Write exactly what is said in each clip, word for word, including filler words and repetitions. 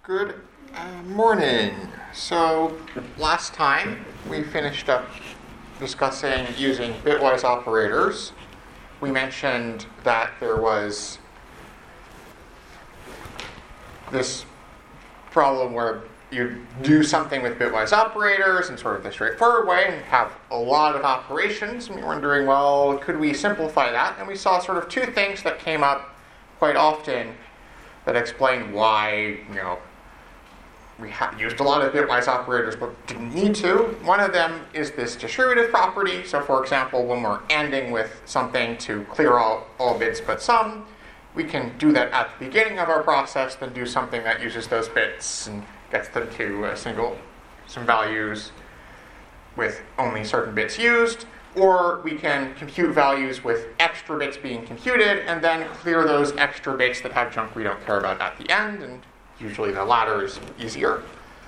Good uh, morning. So last time we finished up discussing using bitwise operators. We mentioned that there was this problem where you do something with bitwise operators in sort of the straightforward way and have a lot of operations, and we were wondering, well, could we simplify that? And we saw sort of two things that came up quite often that explain why, you know, we have used a lot of bitwise operators but didn't need to. One of them is this distributive property. So for example, when we're ending with something to clear all, all bits but some, we can do that at the beginning of our process, then do something that uses those bits and gets them to a single, some values with only certain bits used. Or we can compute values with extra bits being computed and then clear those extra bits that have junk we don't care about at the end, and usually the latter is easier.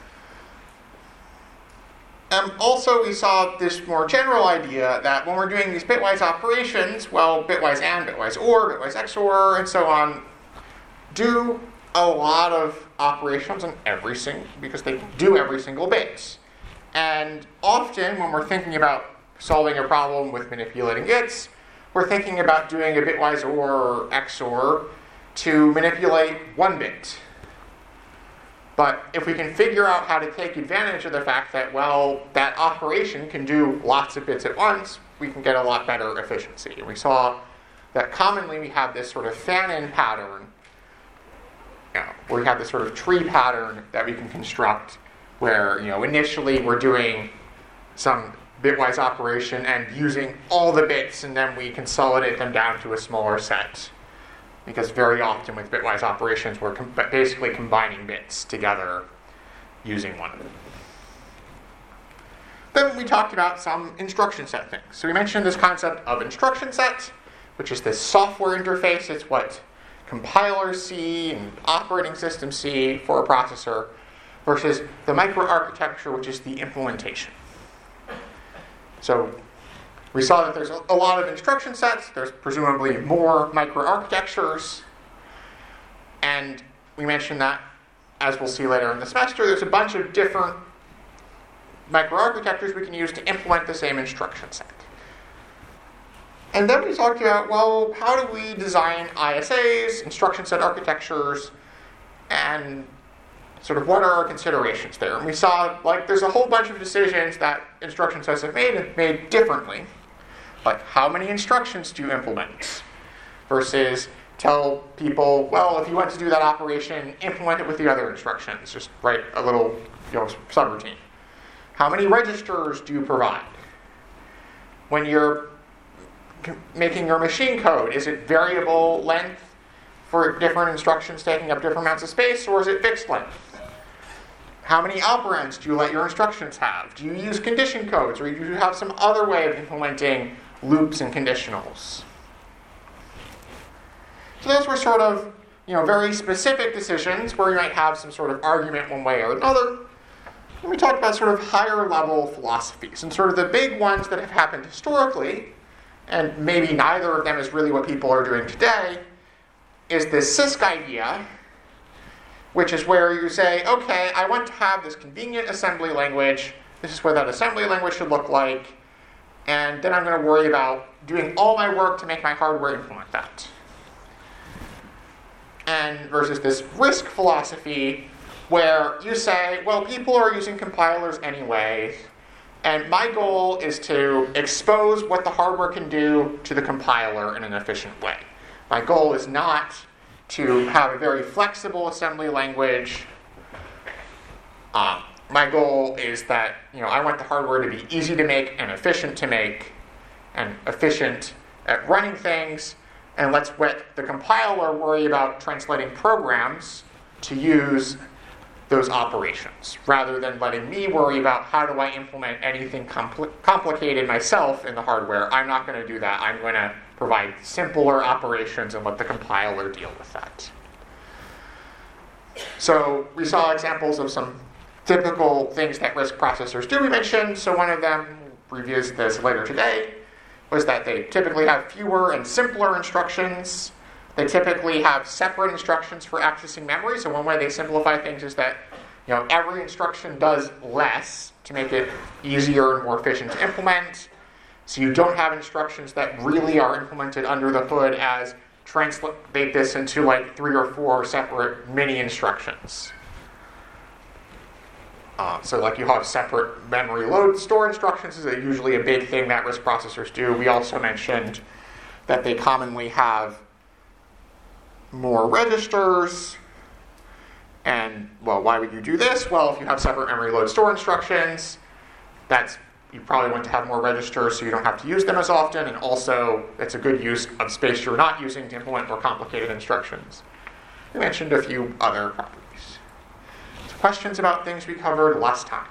Um, also, we saw this more general idea that when we're doing these bitwise operations, well, bitwise AND, bitwise OR, bitwise X O R, and so on, do a lot of operations on every single, because they do every single bit. And often, when we're thinking about solving a problem with manipulating bits, we're thinking about doing a bitwise OR or X O R to manipulate one bit. But if we can figure out how to take advantage of the fact that, well, that operation can do lots of bits at once, we can get a lot better efficiency. And we saw that commonly we have this sort of fan-in pattern, you know, where we have this sort of tree pattern that we can construct where, you know, initially we're doing some bitwise operation and using all the bits, and then we consolidate them down to a smaller set. Because very often with bitwise operations, we're com- basically combining bits together using one of them. Then we talked about some instruction set things. So we mentioned this concept of instruction set, which is this software interface. It's what compilers see and operating systems see for a processor, versus the microarchitecture, which is the implementation. So we saw that there's a lot of instruction sets. There's presumably more microarchitectures. And we mentioned that, as we'll see later in the semester, there's a bunch of different microarchitectures we can use to implement the same instruction set. And then we talked about, well, how do we design I S As, instruction set architectures, and sort of what are our considerations there? And we saw, like, there's a whole bunch of decisions that instruction sets have made, made differently. Like, how many instructions do you implement? Versus tell people, well, if you want to do that operation, implement it with the other instructions. Just write a little, you know, subroutine. How many registers do you provide? When you're making your machine code, is it variable length for different instructions taking up different amounts of space, or is it fixed length? How many operands do you let your instructions have? Do you use condition codes, or do you have some other way of implementing loops and conditionals? So those were sort of, you know, very specific decisions where you might have some sort of argument one way or another. And we talked about sort of higher level philosophies, and sort of the big ones that have happened historically, and maybe neither of them is really what people are doing today, is this C I S C idea, which is where you say, okay, I want to have this convenient assembly language. This is what that assembly language should look like. And then I'm going to worry about doing all my work to make my hardware implement that. And versus this RISC philosophy, where you say, well, people are using compilers anyway, and my goal is to expose what the hardware can do to the compiler in an efficient way. My goal is not to have a very flexible assembly language. Um, my goal is that, you know, I want the hardware to be easy to make and efficient to make and efficient at running things, and let's let the compiler worry about translating programs to use those operations, rather than letting me worry about how do I implement anything compl- complicated myself in the hardware. I'm not going to do that. I'm going to provide simpler operations and let the compiler deal with that. So we saw examples of some typical things that RISC processors do, we mentioned. So one of them, reviews this later today, was that they typically have fewer and simpler instructions. They typically have separate instructions for accessing memory. So one way they simplify things is that you know every instruction does less to make it easier and more efficient to implement. So you don't have instructions that really are implemented under the hood as translate this into like three or four separate mini instructions. Uh, so like you have separate memory load store instructions is a, usually a big thing that RISC processors do. We also mentioned that they commonly have more registers. And, well, why would you do this? Well, if you have separate memory load store instructions, that's you probably want to have more registers so you don't have to use them as often, and also it's a good use of space you're not using to implement more complicated instructions. We mentioned a few other properties. So questions about things we covered last time?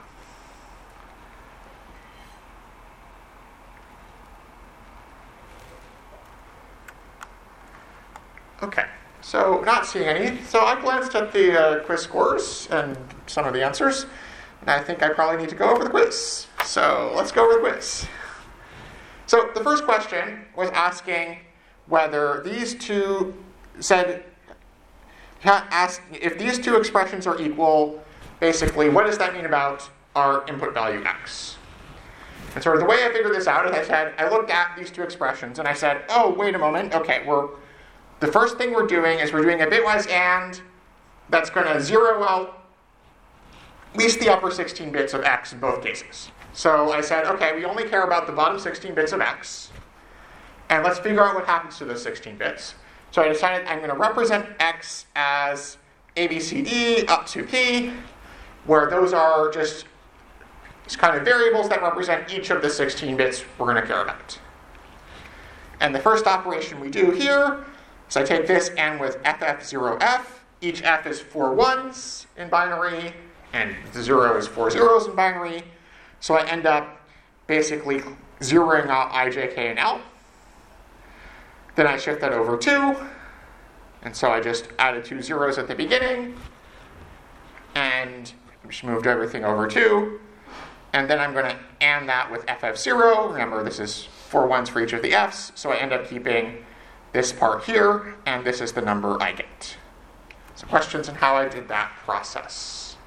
Okay, so not seeing any. So I glanced at the uh, quiz scores and some of the answers, and I think I probably need to go over the quiz. So let's go over the quiz. So the first question was asking whether these two said, asked if these two expressions are equal, basically, what does that mean about our input value x? And sort of the way I figured this out is I said, I looked at these two expressions and I said, oh, wait a moment, okay, we're the first thing we're doing is we're doing a bitwise AND that's going to zero out at least the upper sixteen bits of x in both cases. So I said, okay, we only care about the bottom sixteen bits of x, and let's figure out what happens to those sixteen bits. So I decided I'm going to represent x as A, B, C, D up to p, where those are just kind of variables that represent each of the sixteen bits we're going to care about. And the first operation we do here is I take this and with F F zero F, each f is four ones in binary, and the zero is four zeros in binary. So I end up basically zeroing out I, J, K, and L. Then I shift that over two, and so I just added two zeros at the beginning, and just moved everything over two. And then I'm going to AND that with F F zero. Remember, this is four ones for each of the f's, so I end up keeping this part here, and this is the number I get. So questions on how I did that process?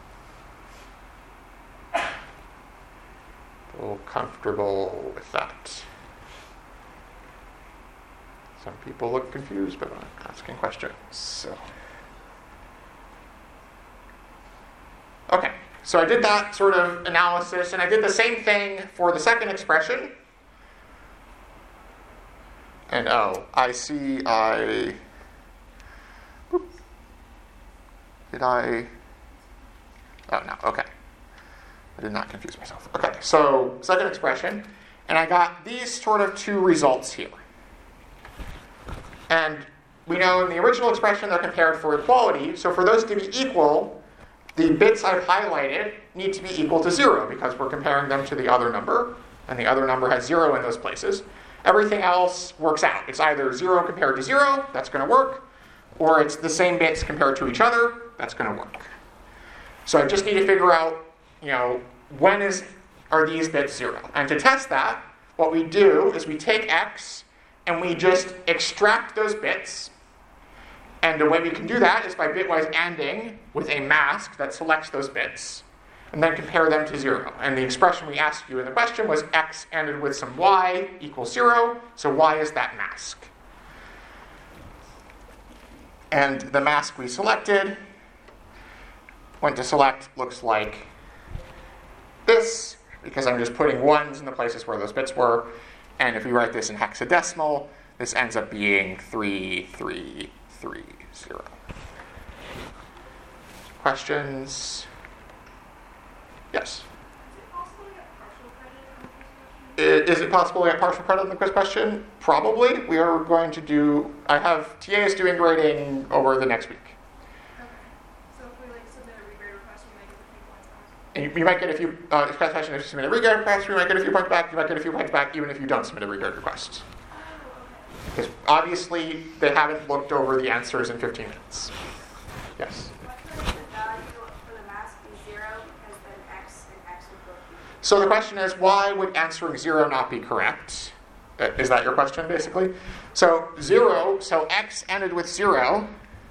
Feel comfortable with that? Some people look confused, but I'm asking questions. So. Okay, so I did that sort of analysis, and I did the same thing for the second expression. And oh, I see I... Whoop. Did I... Oh, no, okay. I did not confuse myself. Okay, so second expression, and I got these sort of two results here. And we know in the original expression they're compared for equality, so for those to be equal, the bits I've highlighted need to be equal to zero because we're comparing them to the other number, and the other number has zero in those places. Everything else works out. It's either zero compared to zero, that's going to work, or it's the same bits compared to each other, that's going to work. So I just need to figure out, you know, when is are these bits zero? And to test that, what we do is we take x and we just extract those bits. And the way we can do that is by bitwise ANDing with a mask that selects those bits, and then compare them to zero. And the expression we asked you in the question was x ANDed with some y equals zero, so y is that mask. And the mask we selected, went to select, looks like this, because I'm just putting ones in the places where those bits were. And if we write this in hexadecimal, this ends up being three three three zero. Questions? Yes? Is it possible to get partial credit on the quiz question? Probably. We are going to do, I have T As doing grading over the next week. Okay. So if we like submit a regrade request, we might get a few points back. And you, you might get a few, uh, question if you submit a regrade request, you might get a few points back, you might get a few points back even if you don't submit a regrade request. Oh, okay. Because obviously they haven't looked over the answers in fifteen minutes. Yes? What could the value for the mask be zero because then x and x would both be? So the question is, why would answering zero not be correct? Uh, Is that your question, basically? So zero, so x ended with zero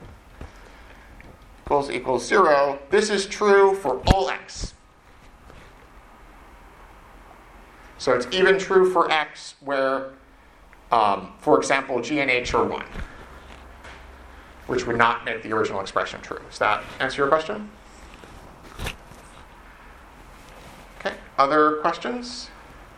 equals equals zero. This is true for all x. So it's even true for x where, um, for example, g and h are one, which would not make the original expression true. Does that answer your question? Okay, other questions?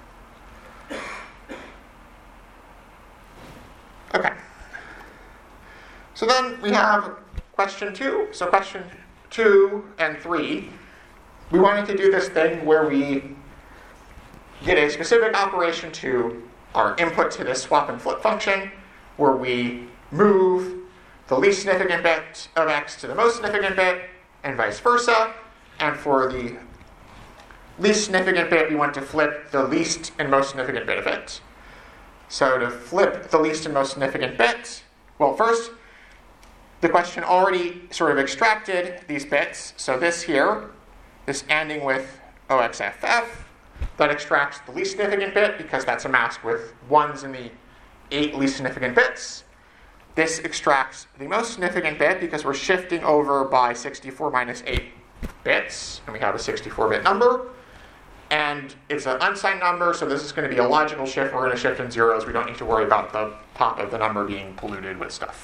Okay. So then we have question two. So question two and three, we wanted to do this thing where we get a specific operation to our input to this swap and flip function, where we move the least significant bit of x to the most significant bit, and vice versa. And for the least significant bit, we want to flip the least and most significant bit of it. So to flip the least and most significant bit, well, first, the question already sort of extracted these bits. So this here, this ending with O X F F, that extracts the least significant bit because that's a mask with ones in the eight least significant bits. This extracts the most significant bit because we're shifting over by sixty-four minus eight bits, and we have a sixty-four bit number. And it's an unsigned number, so this is going to be a logical shift. We're going to shift in zeros. We don't need to worry about the top of the number being polluted with stuff.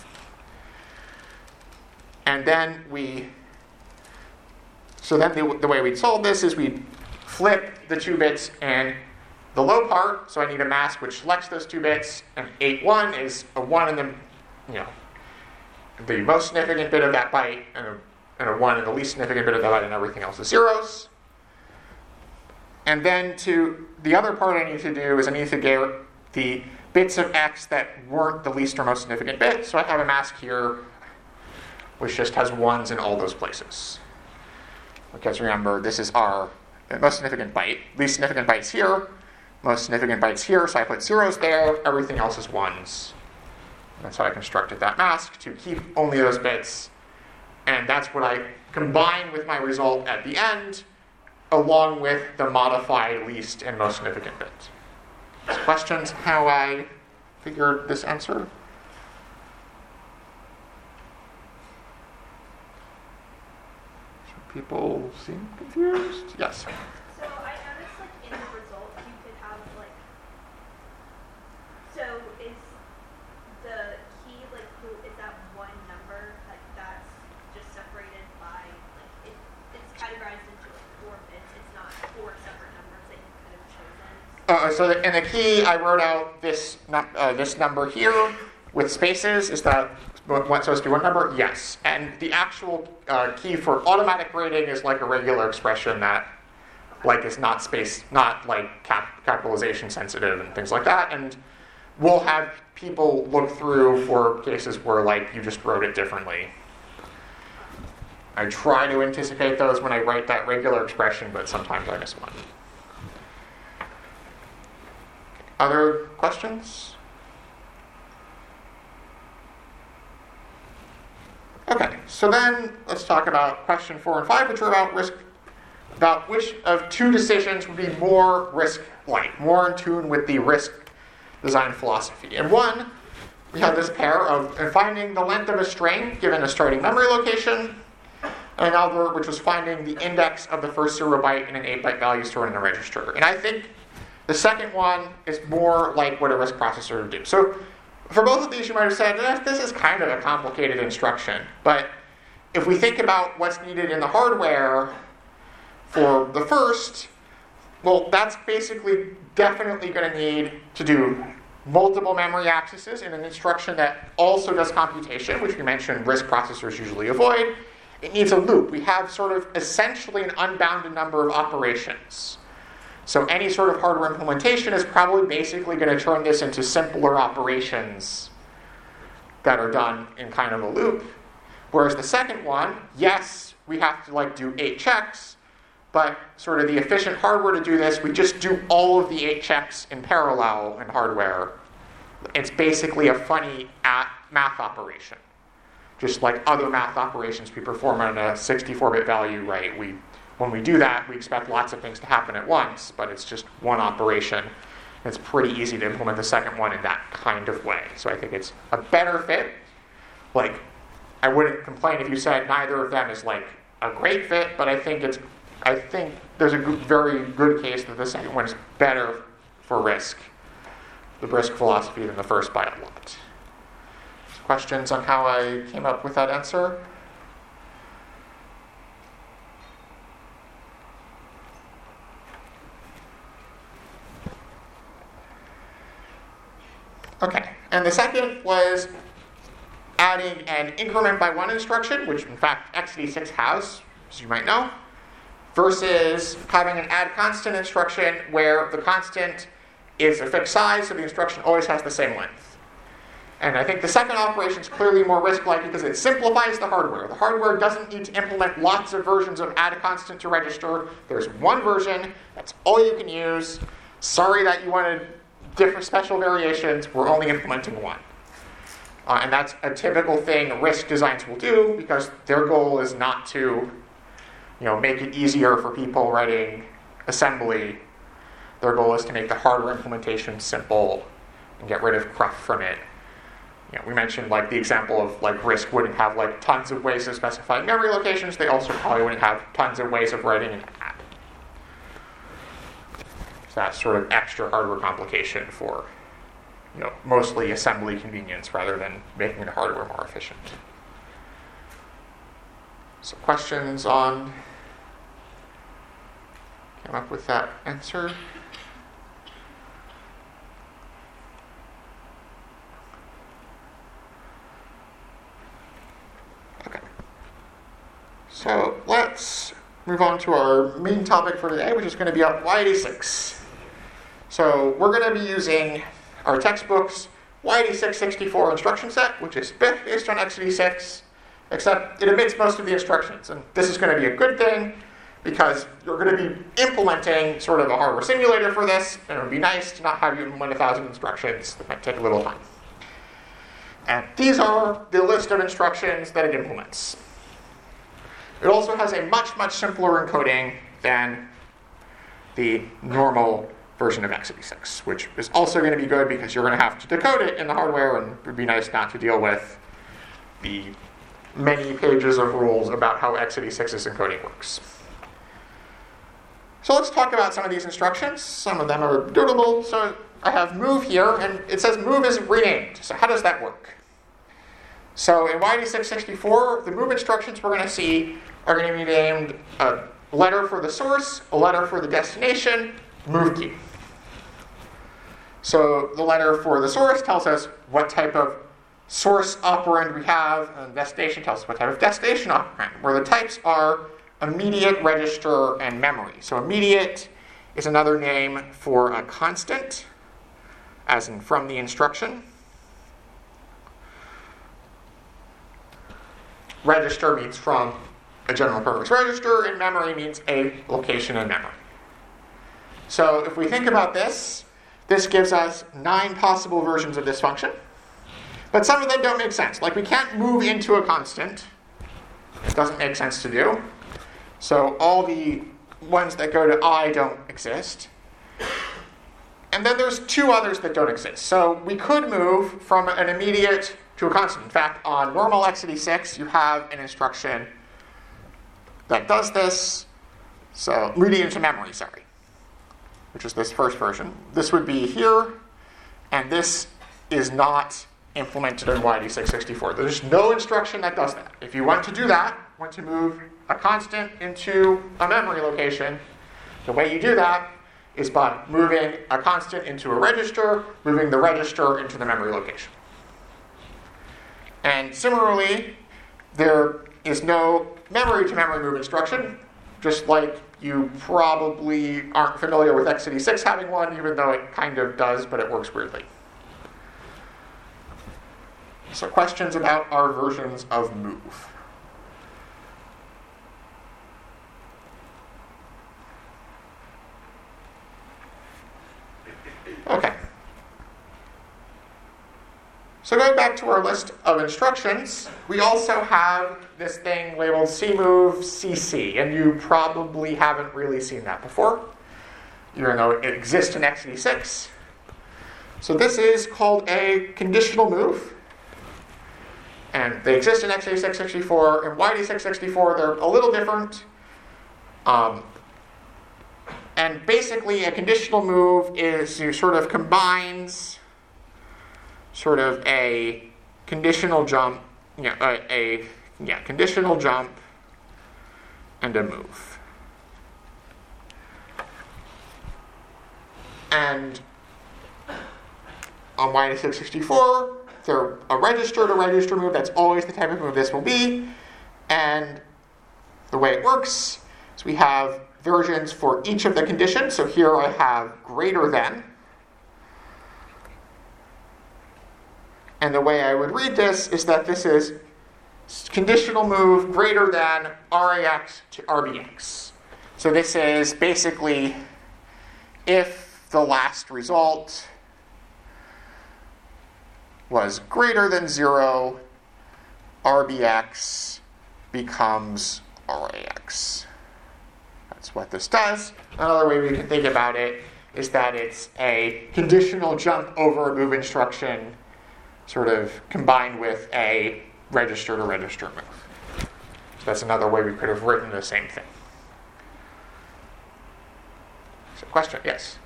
And then we, so then the, the way we'd solve this is we'd flip the two bits in the low part, so I need a mask which selects those two bits, and eight one is a one in the, you know, the most significant bit of that byte, and a, and a one in the least significant bit of that byte, and everything else is zeros. And then to the other part I need to do is I need to get the bits of x that weren't the least or most significant bit, so I have a mask here which just has ones in all those places. Because remember, this is our most significant byte. Least significant bytes here, most significant bytes here, so I put zeros there, everything else is ones. That's how I constructed that mask, to keep only those bits. And that's what I combine with my result at the end, along with the modified least and most significant bit. Questions how I figured this answer? People seem confused? Yes? So I noticed, like, in the result, you could have, like, so is the key, like, who is that one number, like, that's just separated by, like, it, it's categorized into, like, four bits. It's not four separate numbers that you could have chosen. Uh, so the, in the key, I wrote out this, num- uh, this number here with spaces. Is that what's supposed to be one number? Yes. And the actual uh, key for automatic grading is like a regular expression that, like, is not space, not like cap- capitalization sensitive and things like that. And we'll have people look through for cases where, like, you just wrote it differently. I try to anticipate those when I write that regular expression, but sometimes I miss one. Other questions? Okay, so then let's talk about question four and five, which are about risk, about which of two decisions would be more risk-like, more in tune with the risk design philosophy. And one, we have this pair of finding the length of a string given a starting memory location, and another which was finding the index of the first zero byte in an eight byte value stored in a register. And I think the second one is more like what a risk processor would do. So for both of these, you might have said, eh, this is kind of a complicated instruction. But if we think about what's needed in the hardware for the first, well, that's basically definitely going to need to do multiple memory accesses in an instruction that also does computation, which we mentioned risk processors usually avoid. It needs a loop. We have sort of essentially an unbounded number of operations. So any sort of hardware implementation is probably basically going to turn this into simpler operations that are done in kind of a loop. Whereas the second one, yes, we have to like do eight checks, but sort of the efficient hardware to do this, we just do all of the eight checks in parallel in hardware. It's basically a funny at math operation. Just like other math operations we perform on a sixty-four bit value, right? We When we do that, we expect lots of things to happen at once, but it's just one operation It's pretty easy to implement the second one in that kind of way. So I think it's a better fit. Like, I wouldn't complain if you said neither of them is like a great fit, but I think it's, I think there's a good, very good case that the second one is better for Risk, the Brisk philosophy, than the first by a lot. Questions on how I came up with that answer? Okay, and the second was adding an increment by one instruction, which in fact x eighty-six has, as you might know, versus having an add constant instruction where the constant is a fixed size, so the instruction always has the same length. And I think the second operation is clearly more risk-like because it simplifies the hardware. The hardware doesn't need to implement lots of versions of add a constant to register. There's one version, that's all you can use. Sorry that you wanted different special variations, we're only implementing one. Uh, and that's a typical thing Risk designs will do because their goal is not to, you know, make it easier for people writing assembly. Their goal is to make the hardware implementation simple and get rid of cruft from it. You know, we mentioned like the example of like Risk wouldn't have like tons of ways of specifying memory locations. They also probably wouldn't have tons of ways of writing an add. So that's sort of extra hardware complication for, you know, mostly assembly convenience rather than making the hardware more efficient. So questions on, came up with that answer? Okay. So let's move on to our main topic for today, which is going to be on Y eighty-six. So we're going to be using our textbook's Y eighty-six sixty-four instruction set, which is based on x eighty-six, except it omits most of the instructions. And this is going to be a good thing because you're going to be implementing sort of a hardware simulator for this, and it would be nice to not have you implement a thousand instructions. That might take a little time. And these are the list of instructions that it implements. It also has a much, much simpler encoding than the normal version of x eighty-six, which is also going to be good because you're going to have to decode it in the hardware, and it would be nice not to deal with the many pages of rules about how x eighty-six's encoding works. So let's talk about some of these instructions. Some of them are notable. So I have move here, and it says move is renamed. So how does that work? So in Y eighty-six sixty-four, the move instructions we're going to see are going to be named a letter for the source, a letter for the destination, move key. So the letter for the source tells us what type of source operand we have, and destination tells us what type of destination operand, where the types are immediate, register, and memory. So immediate is another name for a constant, as in from the instruction. Register means from a general purpose register, and memory means a location in memory. So if we think about this, this gives us nine possible versions of this function. But some of them don't make sense. Like we can't move into a constant. It doesn't make sense to do. So all the ones that go to I don't exist. And then there's two others that don't exist. So we could move from an immediate to a constant. In fact, on normal x eighty-six, you have an instruction that does this. So reading into memory, sorry. Which is this first version. This would be here, and this is not implemented in Y eighty-six sixty-four. There's no instruction that does that. If you want to do that, want to move a constant into a memory location, the way you do that is by moving a constant into a register, moving the register into the memory location. And similarly, there is no memory-to-memory move instruction, just like you probably aren't familiar with x eighty-six having one, even though it kind of does, but it works weirdly. So questions about our versions of move. Okay. So going back to our list of instructions, we also have this thing labeled cmove cc, and you probably haven't really seen that before, even though it exists in x eighty-six. So this is called a conditional move. And they exist in x eighty-six sixty-four. In y eighty-six sixty-four, they're a little different. Um, and basically, a conditional move is you sort of combines sort of a conditional jump, you know, a, a yeah, conditional jump and a move. And on y eighty-six sixty-four, they're a register to register move. That's always the type of move this will be. And the way it works is we have versions for each of the conditions. So here I have greater than. And the way I would read this is that this is conditional move greater than R A X to R B X. So this is basically if the last result was greater than zero, R B X becomes R A X. That's what this does. Another way we can think about it is that it's a conditional jump over a move instruction sort of combined with a register to register move. So that's another way we could have written the same thing. So question, yes?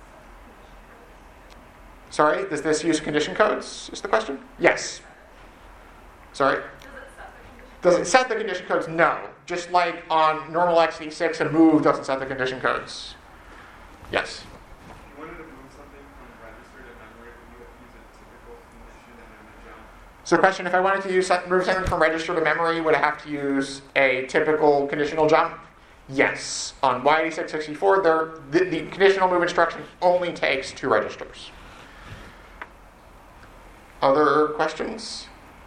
Sorry, does this use condition codes, is the question? Yes. Sorry? Does it set the condition codes? No. Just like on normal x eighty-six, a move doesn't set the condition codes. Yes? If you wanted to move something from register to memory, would you have to use a typical condition and then a jump? So the question, if I wanted to use move something from register to memory, would I have to use a typical conditional jump? Yes. On y eighty-six sixty-four, there, the, the conditional move instruction only takes two registers. Other questions?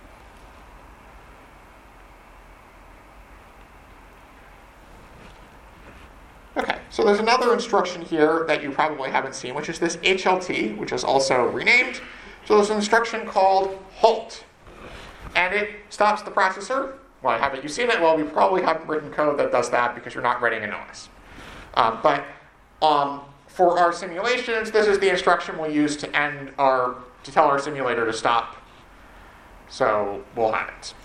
Okay, so there's another instruction here that you probably haven't seen, which is this H L T, which is also renamed. So there's an instruction called halt. And it stops the processor. Why haven't you seen it? Well, we probably haven't written code that does that because you're not writing an O S. Um, but um, for our simulations, this is the instruction we'll use to end our, to tell our simulator to stop. So we'll have it.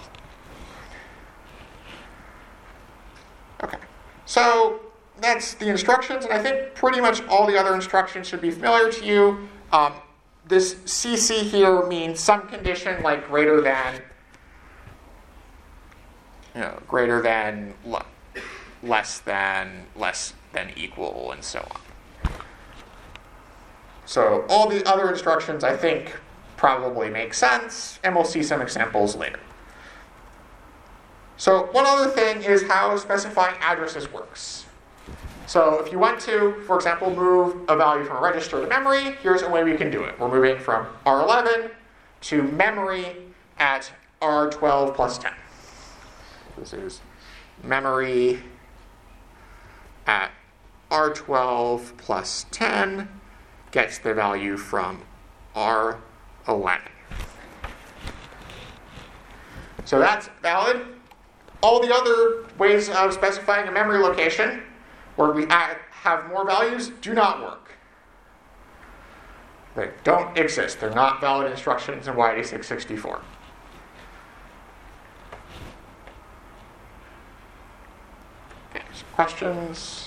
Okay, so that's the instructions, and I think pretty much all the other instructions should be familiar to you. Um, this C C here means some condition like greater than, you know, greater than, le- less than, less than equal, and so on. So all the other instructions, I think, probably make sense, and we'll see some examples later. So one other thing is how specifying addresses works. So if you want to, for example, move a value from a register to memory, here's a way we can do it. We're moving from R eleven to memory at R twelve plus ten. This is memory at R twelve plus ten gets the value from R eleven. So that's valid. All the other ways of specifying a memory location where we add, have more values do not work. They don't exist. They're not valid instructions in y eighty-six sixty-four. Okay, so questions?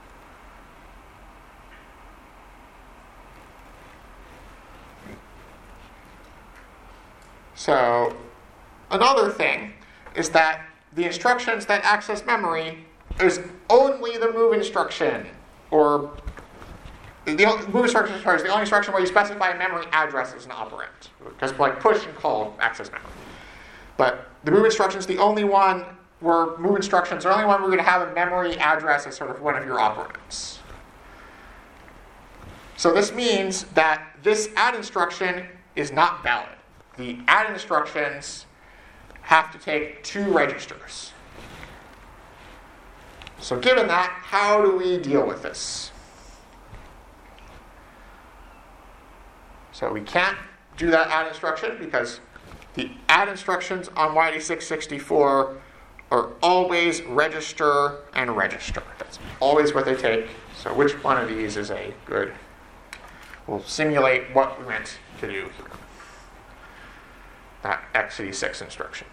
So another thing is that the instructions that access memory is only the move instruction, or the move instruction sorry, is the only instruction where you specify a memory address as an operand, because like push and call access memory. But the move instruction is the only one where move instructions are the only one where we're going to have a memory address as sort of one of your operands. So this means that this add instruction is not valid. The add instructions have to take two registers. So given that, how do we deal with this? So we can't do that add instruction because the add instructions on y eighty-six sixty-four are always register and register. That's always what they take. So which one of these is a good we'll simulate what we meant to do here. That x eighty-six instruction.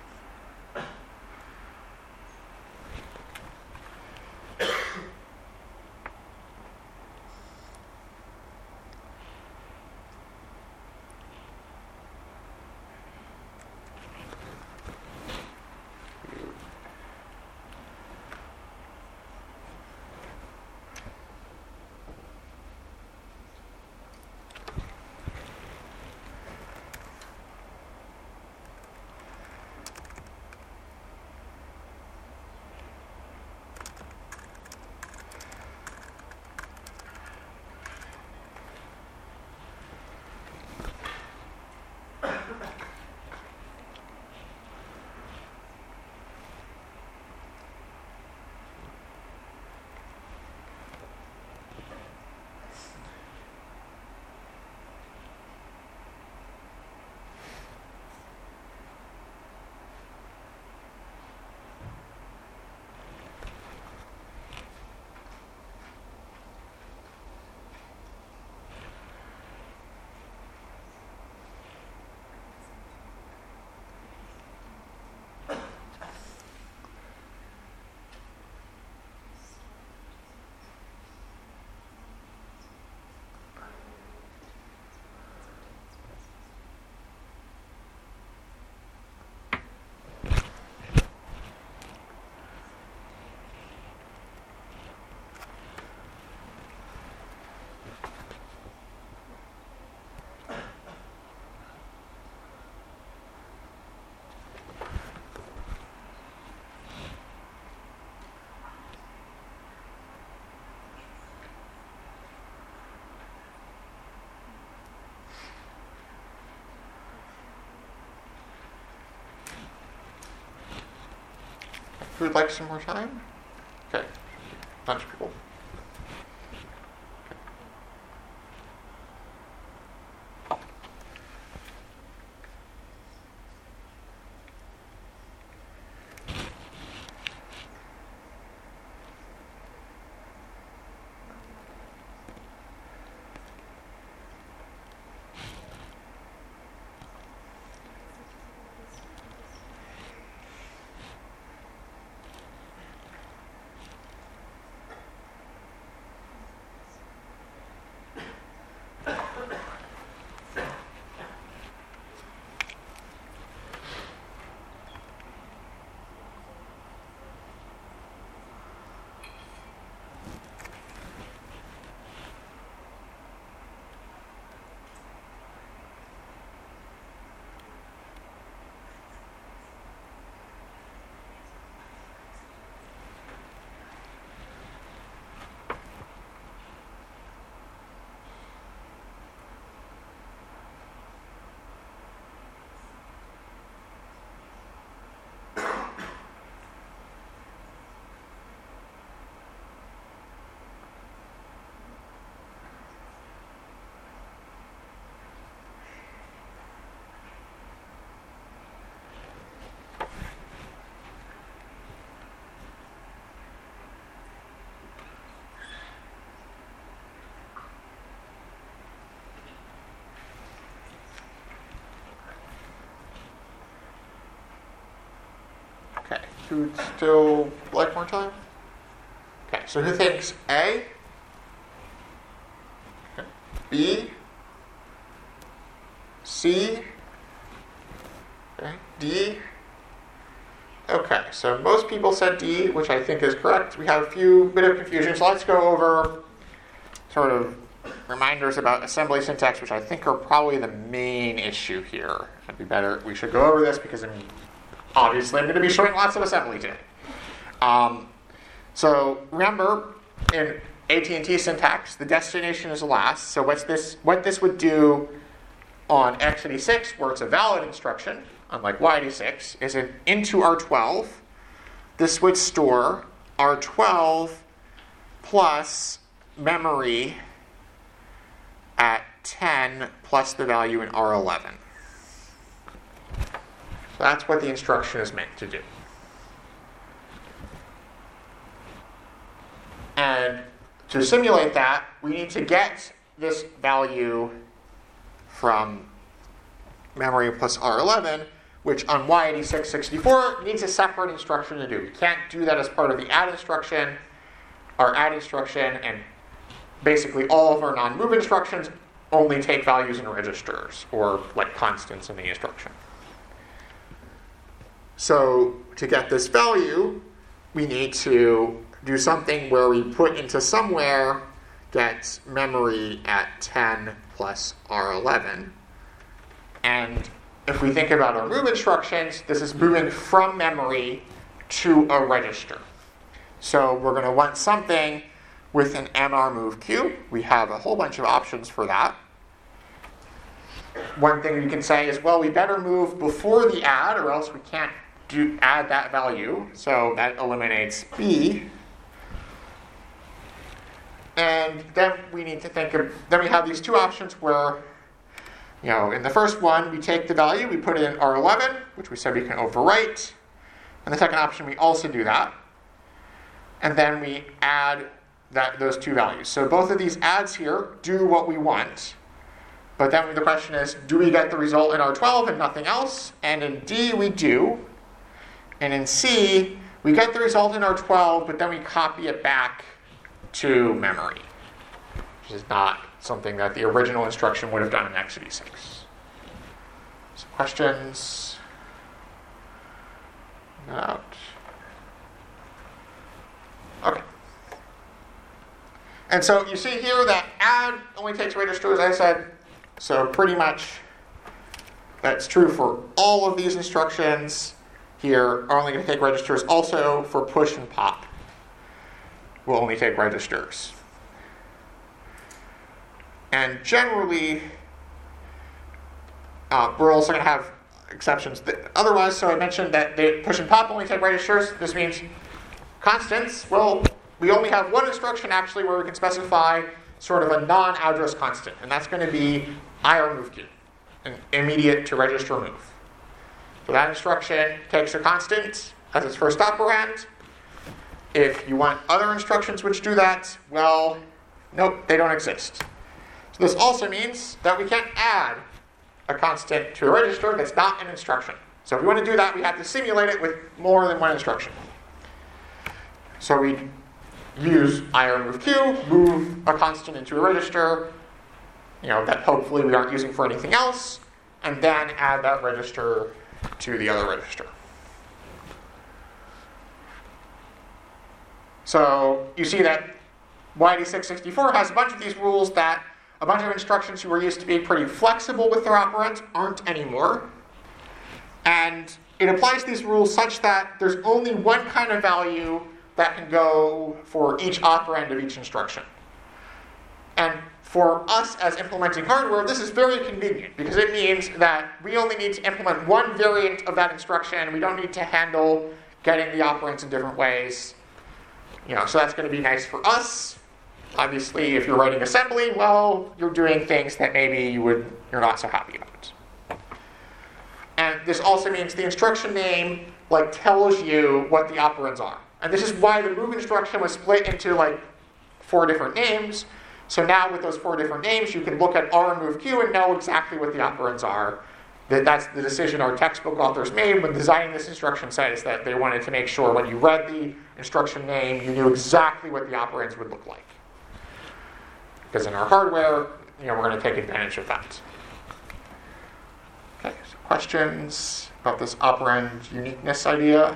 Who would like some more time? Okay, bunch of people. Okay, who would still like more time? Okay, so who thinks A? Okay. B? C? Okay, D? Okay, so most people said D, which I think is correct. We have a few bit of confusion, so let's go over sort of reminders about assembly syntax, which I think are probably the main issue here. It'd be better, we should go over this because I'm obviously I'm going to be showing lots of assembly today. Um, so remember, in A T and T syntax, the destination is last. So what's this? What this would do on x eighty-six, where it's a valid instruction, unlike y eighty-six, is in, into R twelve, this would store R twelve plus memory at ten plus the value in R eleven. So that's what the instruction is meant to do. And to simulate that, we need to get this value from memory plus R eleven, which on Y eighty-six sixty-four needs a separate instruction to do. We can't do that as part of the add instruction. Our add instruction and basically all of our non-move instructions only take values in registers or like constants in the instruction. So to get this value, we need to do something where we put into somewhere get memory at ten plus R eleven. And if we think about our move instructions, this is moving from memory to a register. So we're going to want something with an M R move Q. We have a whole bunch of options for that. One thing we can say is, well, we better move before the add or else we can't do add that value. So that eliminates B. And then we need to think of, then we have these two options where, you know, in the first one, we take the value, we put it in R eleven, which we said we can overwrite. In the second option, we also do that. And then we add that those two values. So both of these adds here do what we want. But then the question is, do we get the result in R twelve and nothing else? And in D, we do. And in C, we get the result in R twelve, but then we copy it back to memory, which is not something that the original instruction would have done in x eighty-six. Some questions? Out. Okay. And so you see here that add only takes registers, as I said. So pretty much that's true for all of these instructions here are only going to take registers. Also for push and pop will only take registers. And generally, uh, we're also going to have exceptions. That, otherwise, so I mentioned that the push and pop only take registers. This means constants. Well, we only have one instruction actually where we can specify sort of a non-address constant, and that's going to be I R move Q, an immediate to register move. So that instruction takes a constant as its first operand. If you want other instructions which do that, well, nope, they don't exist. So this also means that we can't add a constant to a register that's not an instruction. So if we want to do that, we have to simulate it with more than one instruction. So we use I R move Q, move a constant into a register, you know, that hopefully we aren't using for anything else, and then add that register to the other register. So you see that Y eighty-six sixty-four has a bunch of these rules that a bunch of instructions who were used to be pretty flexible with their operands aren't anymore. And it applies these rules such that there's only one kind of value that can go for each operand of each instruction. And for us as implementing hardware, this is very convenient because it means that we only need to implement one variant of that instruction. We don't need to handle getting the operands in different ways. You know, so that's going to be nice for us. Obviously, if you're writing assembly, well, you're doing things that maybe you would, you're not so happy about. And this also means the instruction name like tells you what the operands are. And this is why the move instruction was split into like four different names. So now with those four different names, you can look at R move Q and know exactly what the operands are. That that's the decision our textbook authors made when designing this instruction set, is that they wanted to make sure when you read the instruction name, you knew exactly what the operands would look like. Because in our hardware, you know, we're going to take advantage of that. Okay, so questions about this operand uniqueness idea?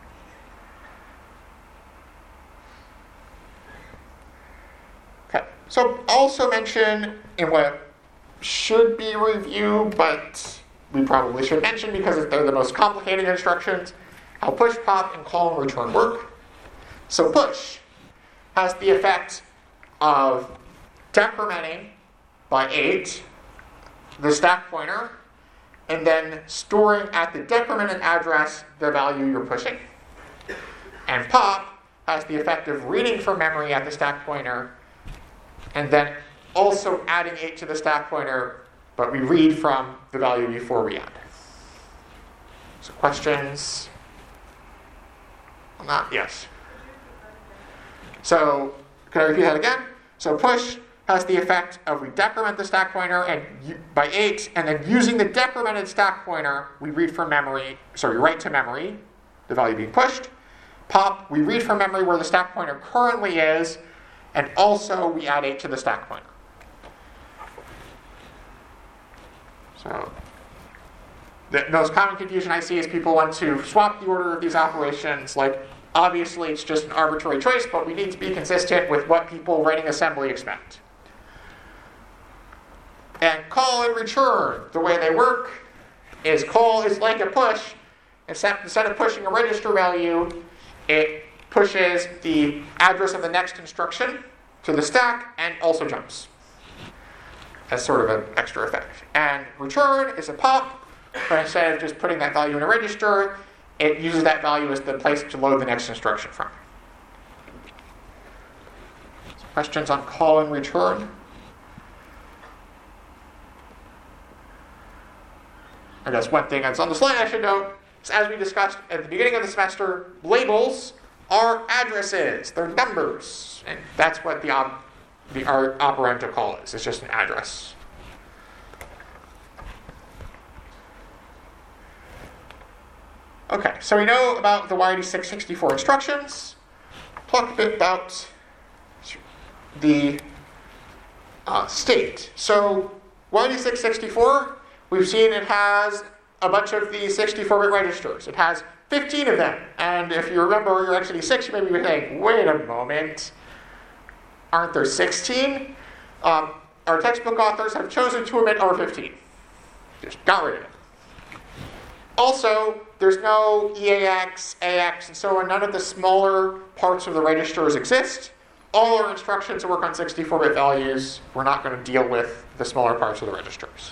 Okay, so also mention in what should be review, but we probably should mention because they're the most complicated instructions, how push, pop, and call and return work. So push has the effect of decrementing by eight the stack pointer and then storing at the decremented address the value you're pushing. And pop has the effect of reading from memory at the stack pointer and then also adding eight to the stack pointer, but we read from the value before we add. So questions on that? Yes. So can I repeat that again? So push has the effect of we decrement the stack pointer and u- by eight, and then using the decremented stack pointer, we read from memory, sorry, write to memory, the value being pushed. Pop, we read from memory where the stack pointer currently is, and also we add eight to the stack pointer. So, the most common confusion I see is people want to swap the order of these operations. Like, obviously it's just an arbitrary choice, but we need to be consistent with what people writing assembly expect. And call and return, the way they work is call is like a push, except instead of pushing a register value, it pushes the address of the next instruction to the stack and also jumps as sort of an extra effect. And return is a pop, but instead of just putting that value in a register, it uses that value as the place to load the next instruction from. So questions on call and return? I guess one thing that's on the slide I should note is, as we discussed at the beginning of the semester, labels are addresses. They're numbers. And that's what the, op- the our operand to call is. It's just an address. Okay, so we know about the Y D six sixty-four instructions. Talk a bit about the uh, state. So Y D six sixty-four, we've seen it has a bunch of these sixty-four bit registers. It has fifteen of them. And if you remember your X eighty-six, you may be saying, wait a moment, aren't there sixteen? Um, our textbook authors have chosen to omit over fifteen. Just got rid of it. Also, there's no E A X, A X, and so on. None of the smaller parts of the registers exist. All our instructions work on sixty-four bit values. We're not going to deal with the smaller parts of the registers.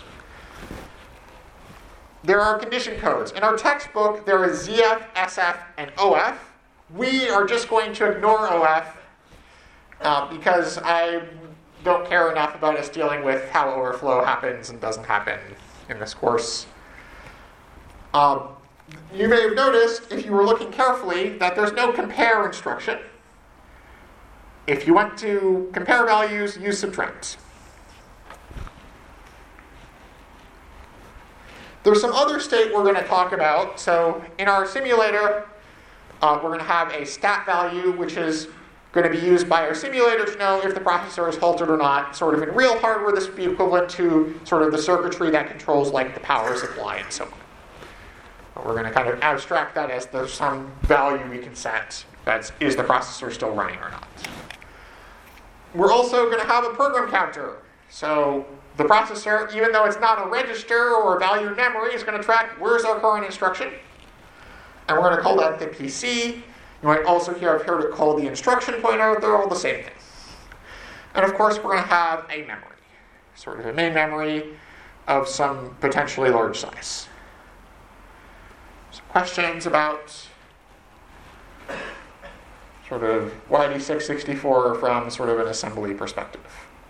There are condition codes. In our textbook, there is Z F, S F, and O F. We are just going to ignore O F uh, because I don't care enough about us dealing with how overflow happens and doesn't happen in this course. Um, you may have noticed, if you were looking carefully, that there's no compare instruction. If you want to compare values, use subtract. There's some other state we're going to talk about. So in our simulator, uh, we're going to have a stat value, which is going to be used by our simulator to know if the processor is halted or not. Sort of in real hardware, this would be equivalent to sort of the circuitry that controls like the power supply and so on. But we're going to kind of abstract that as there's some value we can set that is the processor still running or not. We're also going to have a program counter. So the processor, even though it's not a register or a value in memory, is going to track where's our current instruction. And we're going to call that the P C. You might also hear I've heard it called the instruction pointer. They're all the same thing. And of course, we're going to have a memory, sort of a main memory of some potentially large size. So questions about sort of Y D six sixty-four from sort of an assembly perspective?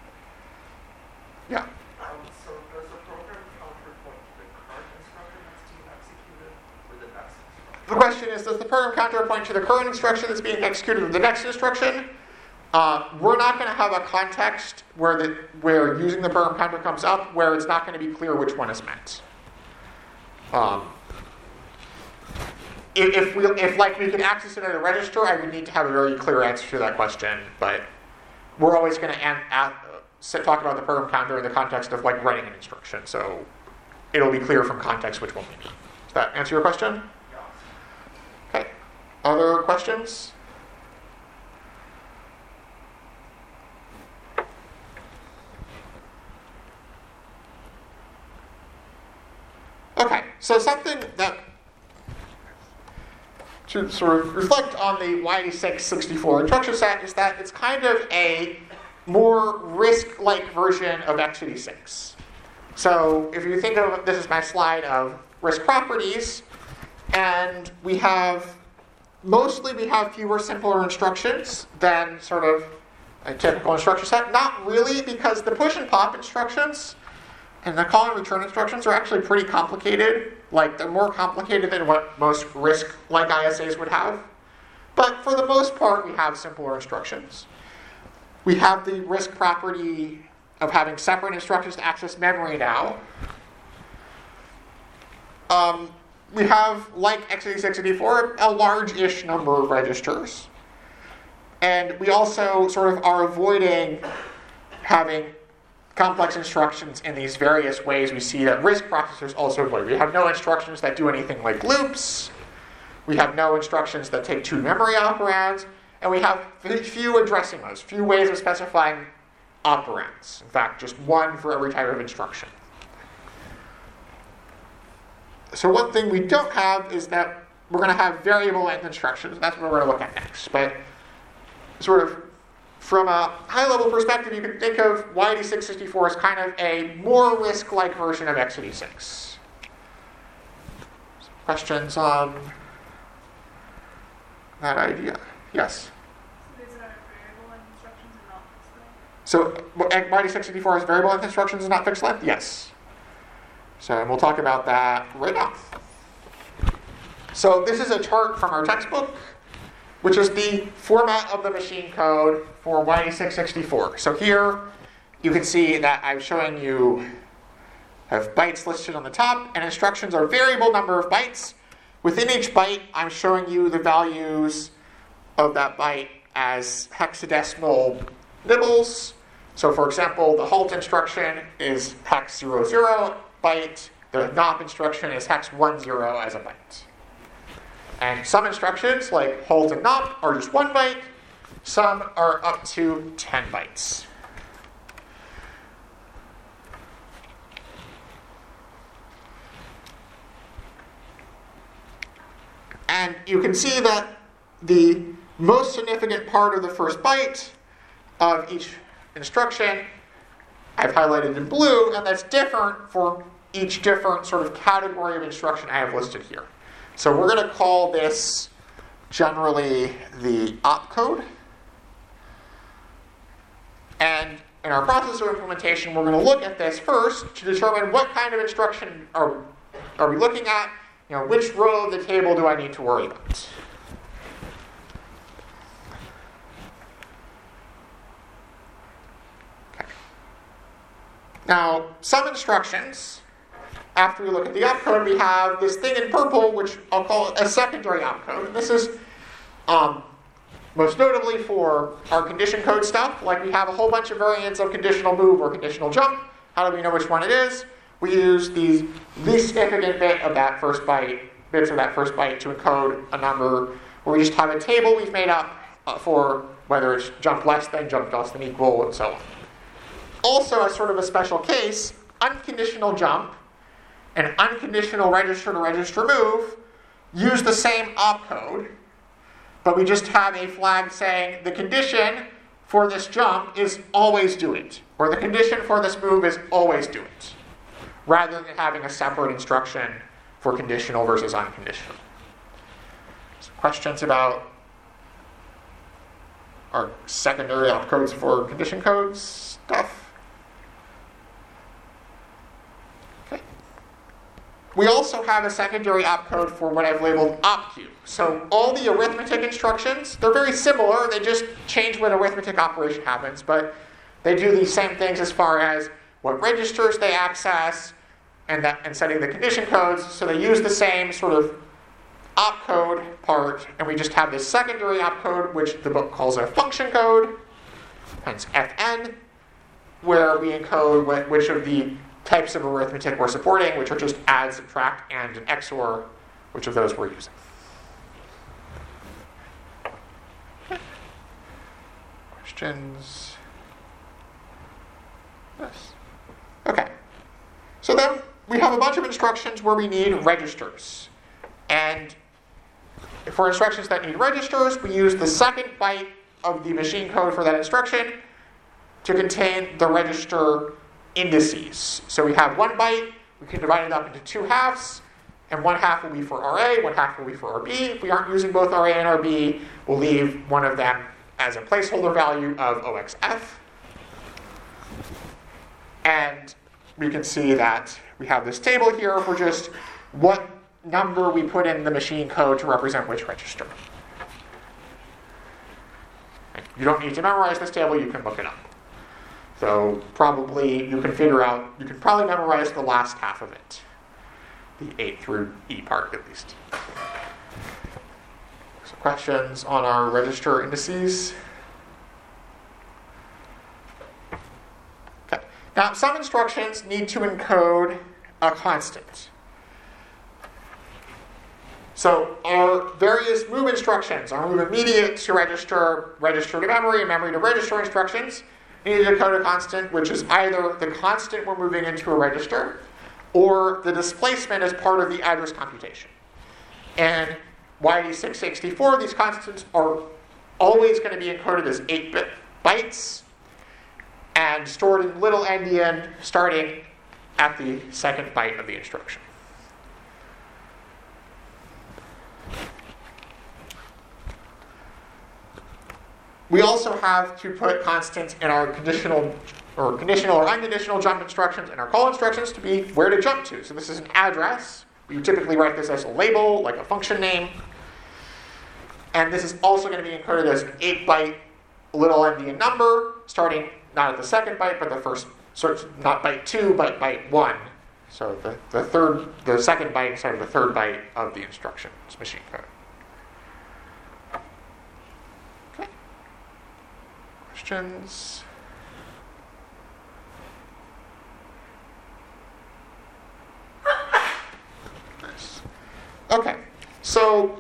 Yeah. Um, so does the program counter point to the current instruction that's being executed or the next instruction? The question is, does the program counter point to the current instruction that's being executed or the next instruction? Uh, we're not going to have a context where the where using the program counter comes up where it's not going to be clear which one is meant. Um, if, if we if like we can access it at a register, I would need to have a very clear answer to that question. But we're always going to an, at, uh, talk about the program counter in the context of like writing an instruction, so it'll be clear from context which one we mean. Does that answer your question? Yeah. Okay. Other questions? Okay, so something that to sort of reflect on the Y D six sixty-four instruction set is that it's kind of a more RISC-like version of x eighty-six. So if you think of, this is my slide of RISC properties, and we have, mostly we have fewer, simpler instructions than sort of a typical instruction set. Not really, because the push and pop instructions and the call and return instructions are actually pretty complicated. Like, they're more complicated than what most RISC-like I S As would have. But for the most part, we have simpler instructions. We have the RISC property of having separate instructions to access memory now. Um, we have, like x eighty-six eighty-four, a large-ish number of registers. And we also sort of are avoiding having complex instructions in these various ways we see that RISC processors also avoid. We have no instructions that do anything like loops. We have no instructions that take two memory operands. And we have few addressing those, few ways of specifying operands. In fact, just one for every type of instruction. So one thing we don't have is that we're going to have variable length instructions. That's what we're going to look at next. But sort of from a high-level perspective, you can think of Y eighty-six sixty-four as kind of a more RISC-like version of x eighty-six. Questions on that idea? Yes? So these are variable length instructions and not fixed length? So Y eighty-six sixty-four has variable length instructions and not fixed length? Yes. So and we'll talk about that right now. So this is a chart from our textbook, which is the format of the machine code for Y eighty-six sixty-four. So here you can see that I'm showing you have bytes listed on the top, and instructions are variable number of bytes. Within each byte, I'm showing you the values of that byte as hexadecimal nibbles. So for example, the halt instruction is hex zero zero byte. The nop instruction is hex one zero as a byte. And some instructions, like halt and nop, are just one byte. Some are up to ten bytes. And you can see that the most significant part of the first byte of each instruction I've highlighted in blue, and that's different for each different sort of category of instruction I have listed here. So we're going to call this generally the opcode. And in our processor implementation, we're going to look at this first to determine what kind of instruction are, are we looking at. You know, which row of the table do I need to worry about? Okay. Now, some instructions, after we look at the opcode, we have this thing in purple, which I'll call a secondary opcode. And this is um, most notably for our condition code stuff. Like we have a whole bunch of variants of conditional move or conditional jump. How do we know which one it is? We use the least significant bit of that first byte, bits of that first byte to encode a number where we just have a table we've made up uh, for whether it's jump less than, jump less than equal, and so on. Also, as sort of a special case, unconditional jump and unconditional register to register move use the same opcode, but we just have a flag saying the condition for this jump is always do it, or the condition for this move is always do it, rather than having a separate instruction for conditional versus unconditional. So questions about our secondary opcodes for condition codes stuff? Okay. We also have a secondary opcode for what I've labeled opq. So all the arithmetic instructions, they're very similar. They just change when arithmetic operation happens, but they do the same things as far as what registers they access, and that and setting the condition codes. So they use the same sort of opcode part, and we just have this secondary opcode, which the book calls a function code, hence Fn, where we encode which of the types of arithmetic we're supporting, which are just add, subtract, and an X O R, which of those we're using. Okay. Questions? Yes. Okay. So then we have a bunch of instructions where we need registers. And for instructions that need registers, we use the second byte of the machine code for that instruction to contain the register indices. So we have one byte, we can divide it up into two halves, and one half will be for R A, one half will be for R B. If we aren't using both R A and R B, we'll leave one of them as a placeholder value of O X F. And we can see that we have this table here for just what number we put in the machine code to represent which register. You don't need to memorize this table, you can look it up. So probably you can figure out, you can probably memorize the last half of it. The eight through E part, at least. So questions on our register indices? Okay. Now, some instructions need to encode a constant. So our various move instructions, our move immediate to register, register to memory, and memory to register instructions, need to decode a constant, which is either the constant we're moving into a register, or the displacement as part of the address computation. And Y D six sixty-four, these constants are always going to be encoded as eight-bit bytes and stored in little endian starting at the second byte of the instruction. We also have to put constants in our conditional or conditional or unconditional jump instructions and our call instructions to be where to jump to. So this is an address. We typically write this as a label, like a function name. And this is also going to be encoded as an eight-byte little endian number, starting not at the second byte, but the first, so not byte two, but byte one. So the, the third, the second byte instead of the third byte of the instruction. It's machine code. Okay. Questions? Nice. Okay. So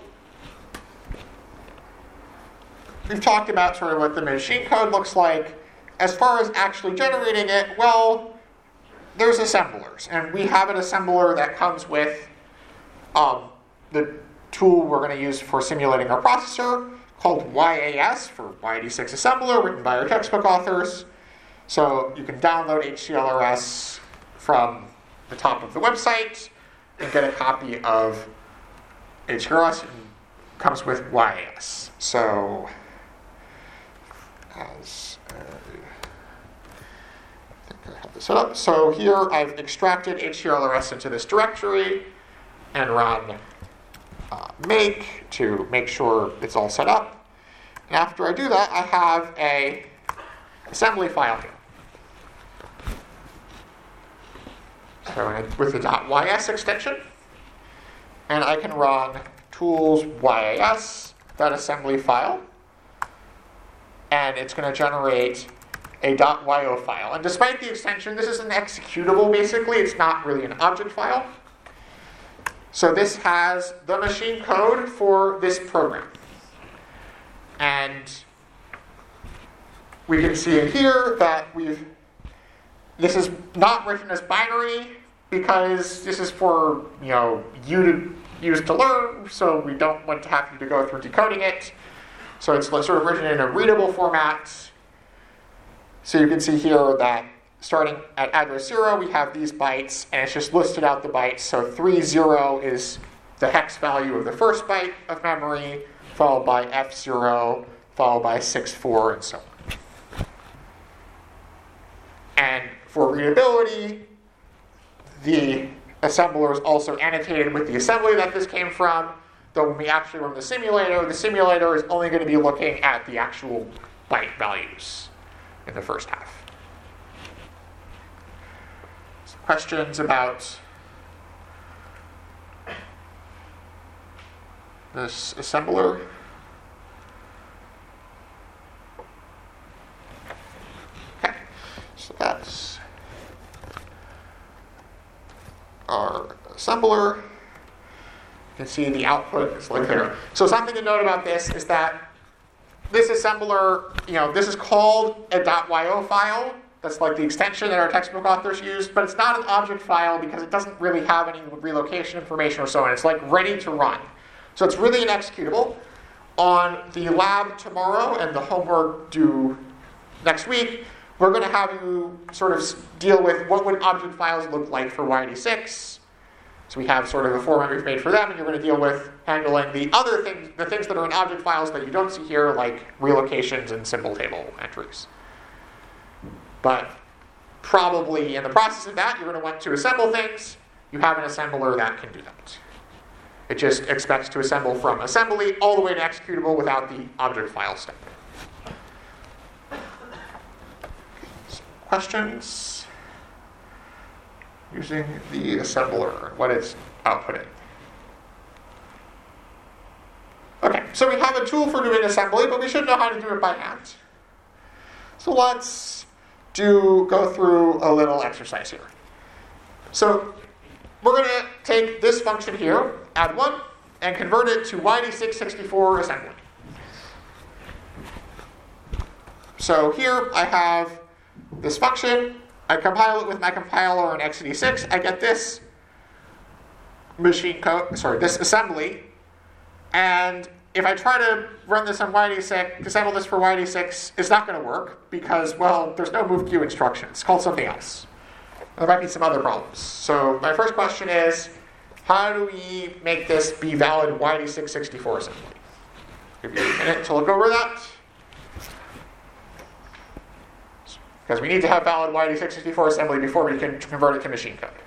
we've talked about sort of what the machine code looks like. As far as actually generating it, well, there's assemblers. And we have an assembler that comes with um, the tool we're going to use for simulating our processor called Y A S, for Y D six Assembler, written by our textbook authors. So you can download H C L R S from the top of the website and get a copy of H C L R S. It comes with Y A S. So as uh, I think I have this set up. So here I've extracted H C L R S into this directory and run uh, make to make sure it's all set up. And after I do that, I have a assembly file here. So with the .ys extension, and I can run tools yas, that assembly file, and it's going to generate a .yo file. And despite the extension, this is an executable, basically. It's not really an object file. So this has the machine code for this program. And we can see in here that we've, this is not written as binary because this is for, you know, you to use to learn, so we don't want to have you to go through decoding it. So it's sort of written in a readable format. So you can see here that starting at address zero, we have these bytes, and it's just listed out the bytes. So three zero is the hex value of the first byte of memory, followed by F zero, followed by six four, and so on. And for readability, the assembler is also annotated with the assembly that this came from, though when we actually run the simulator, the simulator is only going to be looking at the actual byte values in the first half. Some questions about this assembler? Okay, so that's our assembler. You can see the output is like there. So something to note about this is that this assembler, you know, this is called a .yo file. That's like the extension that our textbook authors used, but it's not an object file because it doesn't really have any relocation information or so on. It's like ready to run. So it's really an executable. On the lab tomorrow and the homework due next week, we're going to have you sort of deal with what would object files look like for Y D six. So we have sort of a format we've made for them, and you're going to deal with handling the other things, the things that are in object files that you don't see here, like relocations and symbol table entries. But probably in the process of that, you're going to want to assemble things. You have an assembler that can do that. It just expects to assemble from assembly all the way to executable without the object file step. questions? Using the assembler, what it's outputting. Okay, so we have a tool for doing assembly, but we should know how to do it by hand. So let's do go through a little exercise here. So we're going to take this function here, add one, and convert it to Y D six sixty-four assembly. So here I have this function. I compile it with my compiler in x eighty-six. I get this machine code, sorry, this assembly. And if I try to run this on Y D six, assemble this for Y D six, it's not going to work because, well, there's no move queue instruction. It's called something else. There might be some other problems. So my first question is, how do we make this be valid Y D six sixty-four assembly? Give you a minute to look over that. Because we need to have valid Y D six sixty-four assembly before we can convert it to machine code.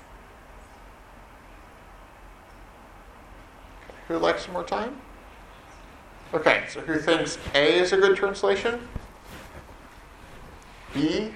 Who would like some more time? Okay, so who thinks A is a good translation? B?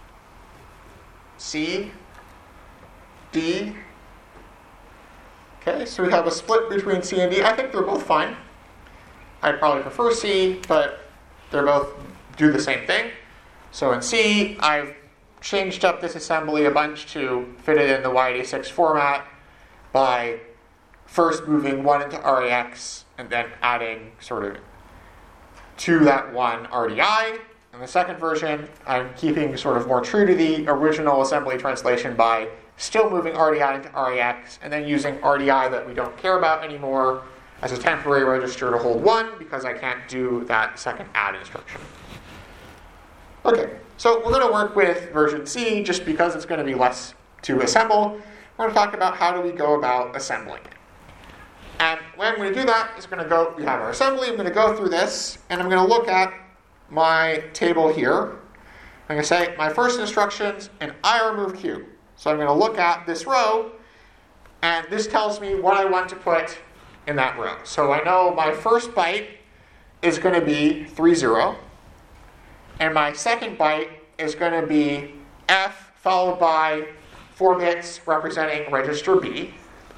C? D? Okay, so we have a split between C and D. I think they're both fine. I'd probably prefer C, but they're both do the same thing. So in C, I've changed up this assembly a bunch to fit it in the Y eighty-six format by first moving one into R A X and then adding sort of to that one R D I. In the second version, I'm keeping sort of more true to the original assembly translation by still moving R D I into R A X and then using R D I that we don't care about anymore as a temporary register to hold one because I can't do that second add instruction. Okay, so we're going to work with version C just because it's going to be less to assemble. We're going to talk about how do we go about assembling it. And when we do that, is going to go, we have our assembly, I'm going to go through this, and I'm going to look at my table here. I'm going to say my first instructions, and I remove Q. So I'm going to look at this row, and this tells me what I want to put in that row. So I know my first byte is going to be three zero, and my second byte is going to be F followed by four bits representing register B.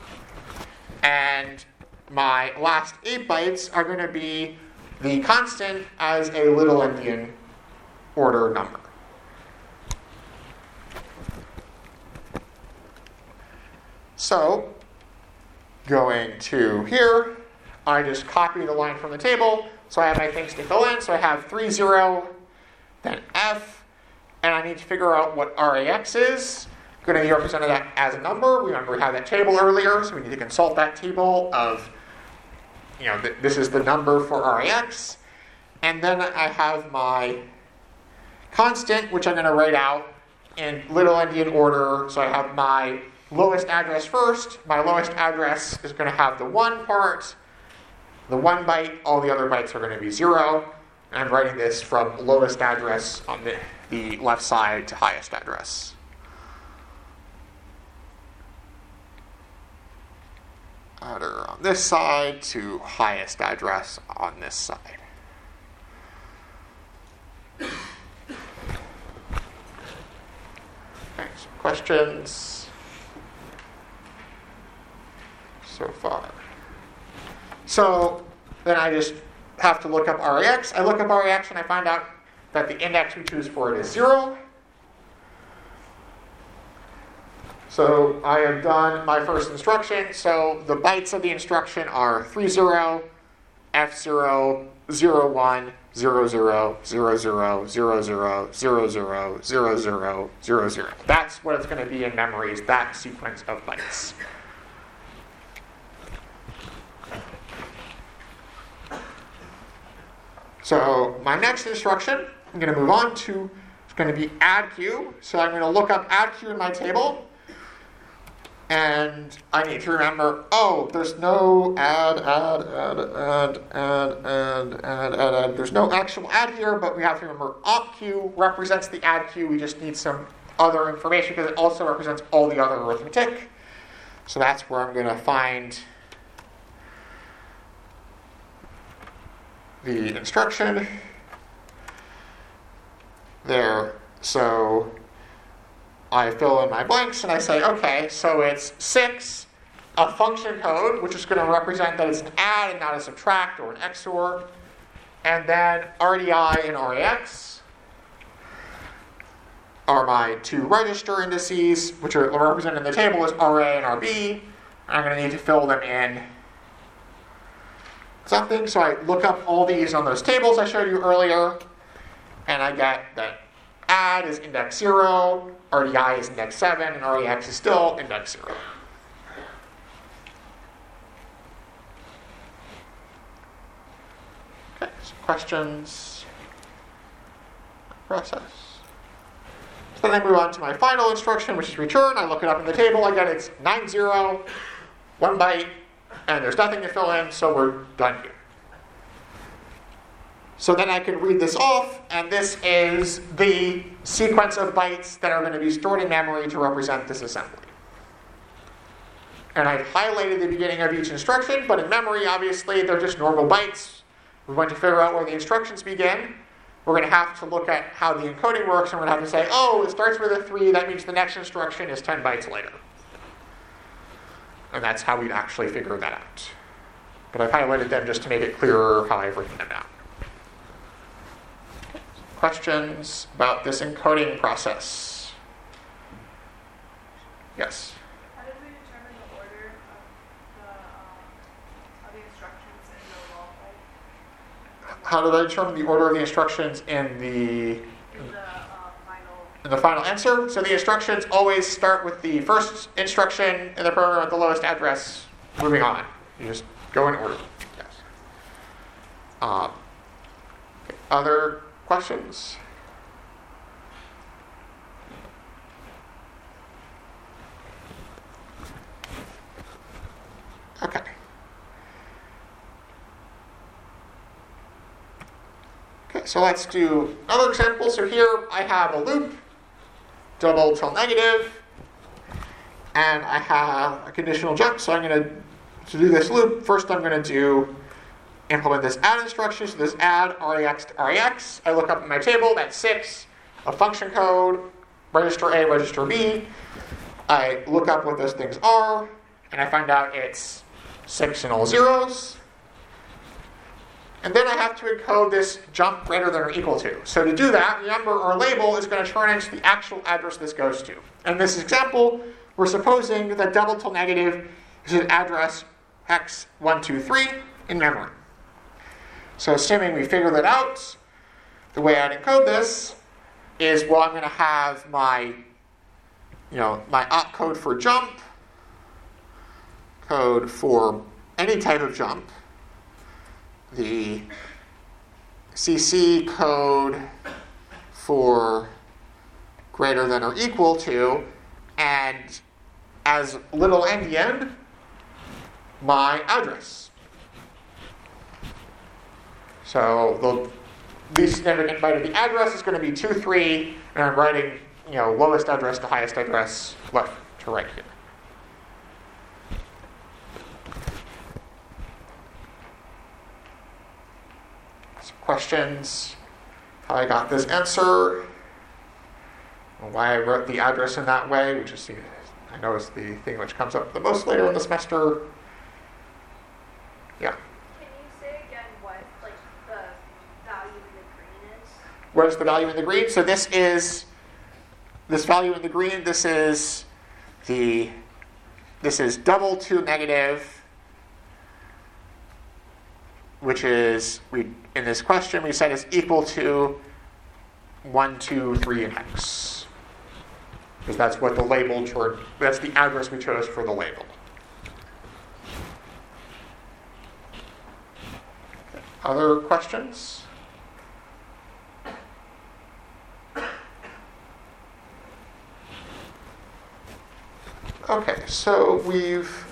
And my last eight bytes are going to be the constant as a little endian order number. So, going to here, I just copy the line from the table. So I have my things to fill in. So I have three zero, then F, and I need to figure out what R A X is. Going to be represented as a number. We remember we had that table earlier, so we need to consult that table of, you know, th- this is the number for R A X. And then I have my constant, which I'm going to write out in little endian order. So I have my lowest address first. My lowest address is going to have the one part, the one byte. All the other bytes are going to be zero. And I'm writing this from lowest address on the, the left side to highest address. Adder on this side to highest address on this side. Okay, some questions so far. So then I just have to look up R A X. I look up R A X and I find out that the index we choose for it is zero. So I have done my first instruction. So the bytes of the instruction are three zero, F zero, zero one, zero zero, zero zero, zero zero, zero zero, zero zero, zero zero. That's what it's going to be in memory, is that sequence of bytes. So my next instruction, I'm going to move on to, it's going to be add Q. So I'm going to look up add Q in my table. And I need to remember, oh, there's no add, add, add, add, add, add, add, add, add. There's no actual add here, but we have to remember op Q represents the add Q. We just need some other information because it also represents all the other arithmetic. So that's where I'm going to find the instruction there. So I fill in my blanks and I say, okay, so it's six, a function code, which is going to represent that it's an add and not a subtract or an X O R, and then R D I and R A X are my two register indices, which are represented in the table as R A and R B. I'm going to need to fill them in something. So I look up all these on those tables I showed you earlier, and I get that add is index zero, R D I is index seven, and R A X is still index zero. Okay, some questions? Process. So then I move on to my final instruction, which is return. I look it up in the table. Again, it's nine zero, one byte, and there's nothing to fill in, so we're done here. So then I can read this off, and this is the sequence of bytes that are going to be stored in memory to represent this assembly. And I've highlighted the beginning of each instruction, but in memory, obviously, they're just normal bytes. we want to figure out where the instructions begin. We're going to have to look at how the encoding works, and we're going to have to say, oh, it starts with a three, that means the next instruction is ten bytes later. And that's how we'd actually figure that out. But I've highlighted them just to make it clearer how I've written them down. Questions about this encoding process? Yes? How did we determine the order of the, um, of the instructions in the wall pipe? How did I determine the order of the instructions in the In the uh, final. in the final answer? So the instructions always start with the first instruction in the program at the lowest address, moving on. You just go in order. Yes. Um, okay. Other questions? Okay. Okay, so let's do another example. So here I have a loop, double till negative, and I have a conditional jump. So I'm going to, to do this loop, first I'm going to do, implement this add instruction. So this add rex to rex. I look up in my table, that's six, a function code, register A, register B. I look up what those things are, and I find out it's six and all zeros. And then I have to encode this jump greater than or equal to. So to do that, remember our label is going to turn into the actual address this goes to. In this example, we're supposing that double till negative is an address x one two three in memory. So assuming we figure that out, the way I'd encode this is, well, I'm going to have my, you know, my opcode for jump, code for any type of jump, the C C code for greater than or equal to, and as little endian, my address. So the least significant byte of the address is going to be two three, and I'm writing, you know, lowest address to highest address left to right here. Questions? How I got this answer? Why I wrote the address in that way, which is, I know, is the thing which comes up the most later in the semester. Yeah. Can you say again what like the value in the green is? What is the value in the green? So this is this value in the green. This is the this is double to negative, which is, we in this question we said is equal to one, two, three, and x. Because that's what the label turned, that's the address we chose for the label. Other questions? Okay, so we've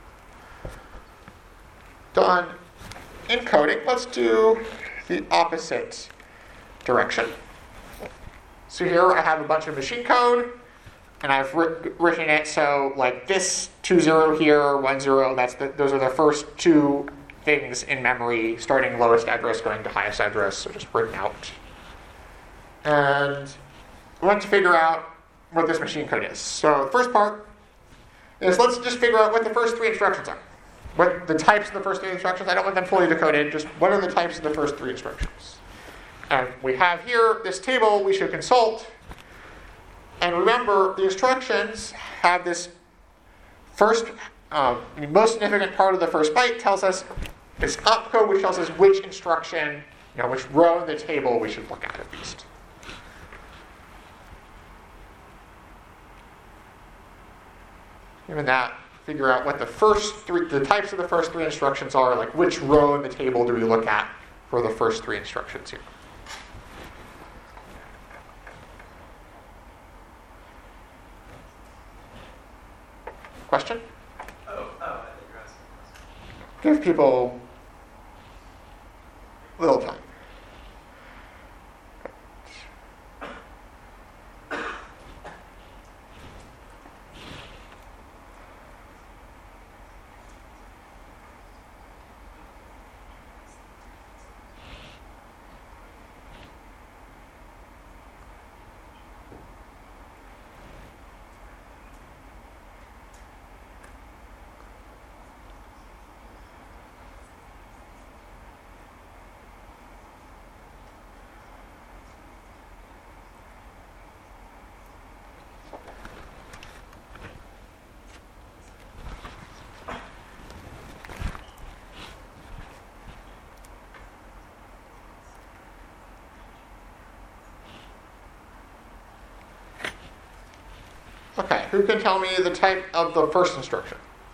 done encoding. Let's do the opposite direction. So here I have a bunch of machine code, and I've writ- written it so like this two zero here, one zero, that's the, those are the first two things in memory, starting lowest address going to highest address, so just written out. And we want to figure out what this machine code is. So the first part is, let's just figure out what the first three instructions are. What the types of the first three instructions. I don't want them fully decoded, just what are the types of the first three instructions. And we have here this table we should consult. And remember, the instructions have this first, uh, the most significant part of the first byte tells us this opcode, which tells us which instruction, you know, which row in the table we should look at at least. Given that, figure out what the first three, the types of the first three instructions are, like which row in the table do we look at for the first three instructions here. Question? Oh, oh, I think you're asking this. Give people a little time. Okay, who can tell me the type of the first instruction?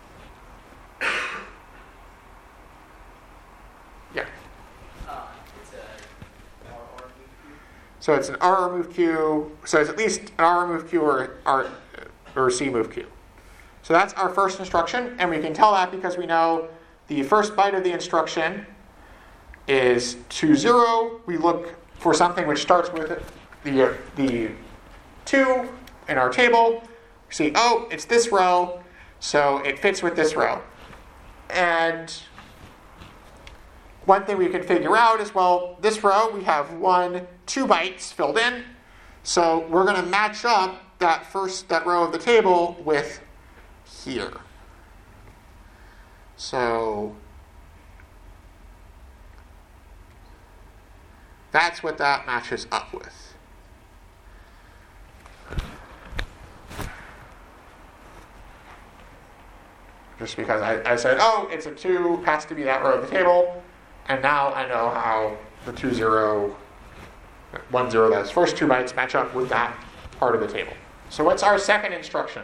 Yeah. Uh, it's a R R move queue. So it's an R remove Q. So it's at least an R remove Q or R or C move Q. So that's our first instruction, and we can tell that because we know the first byte of the instruction is two zero. We look for something which starts with the the two in our table. We see, oh, it's this row, so it fits with this row. And one thing we can figure out is, well, this row we have one, two bytes filled in, so we're going to match up that first that row of the table with here. So that's what that matches up with. Just because I, I said, oh, it's a two, has to be that row of the table, and now I know how the two zero, one zero, those first two bytes match up with that part of the table. So what's our second instruction?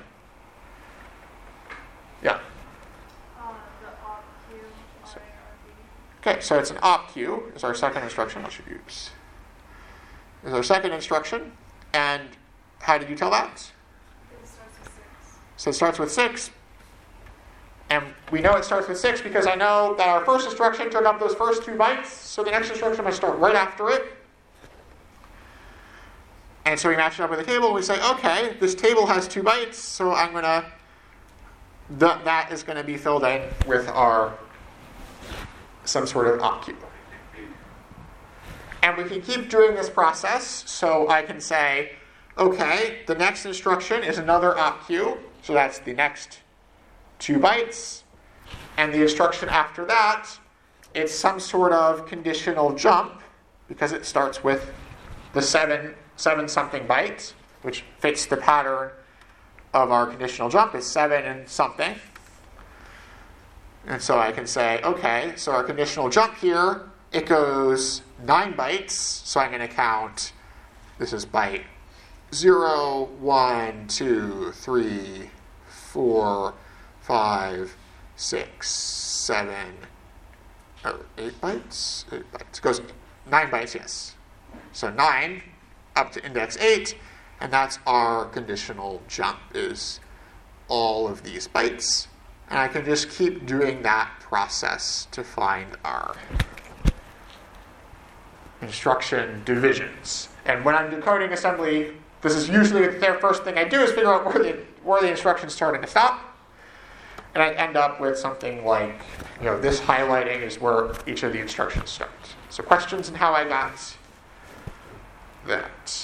Yeah. Uh, the op Q, R A R B. Okay, so it's an op Q is our second instruction. I should use is our second instruction, and how did you tell that? It starts with six. So it starts with six. And we know it starts with six because I know that our first instruction took up those first two bytes, so the next instruction must start right after it. And so we match it up with the table, and we say, okay, this table has two bytes, so I'm going to, th- that is going to be filled in with our, some sort of op Q. And we can keep doing this process, so I can say, okay, the next instruction is another op Q, so that's the next two bytes, and the instruction after that, it's some sort of conditional jump because it starts with the seven, seven something bytes, which fits the pattern of our conditional jump is seven and something. And so I can say, okay, so our conditional jump here, it goes nine bytes, so I'm going to count, this is byte zero, one, two, three, four, five, six, seven, oh, eight bytes? Eight bytes. It goes nine bytes, yes. So nine up to index eight, and that's our conditional jump, is all of these bytes. And I can just keep doing that process to find our instruction divisions. And when I'm decoding assembly, this is usually the first thing I do is figure out where the, where the instructions start and stop. And I end up with something like, you know, this highlighting is where each of the instructions start. So questions on how I got that.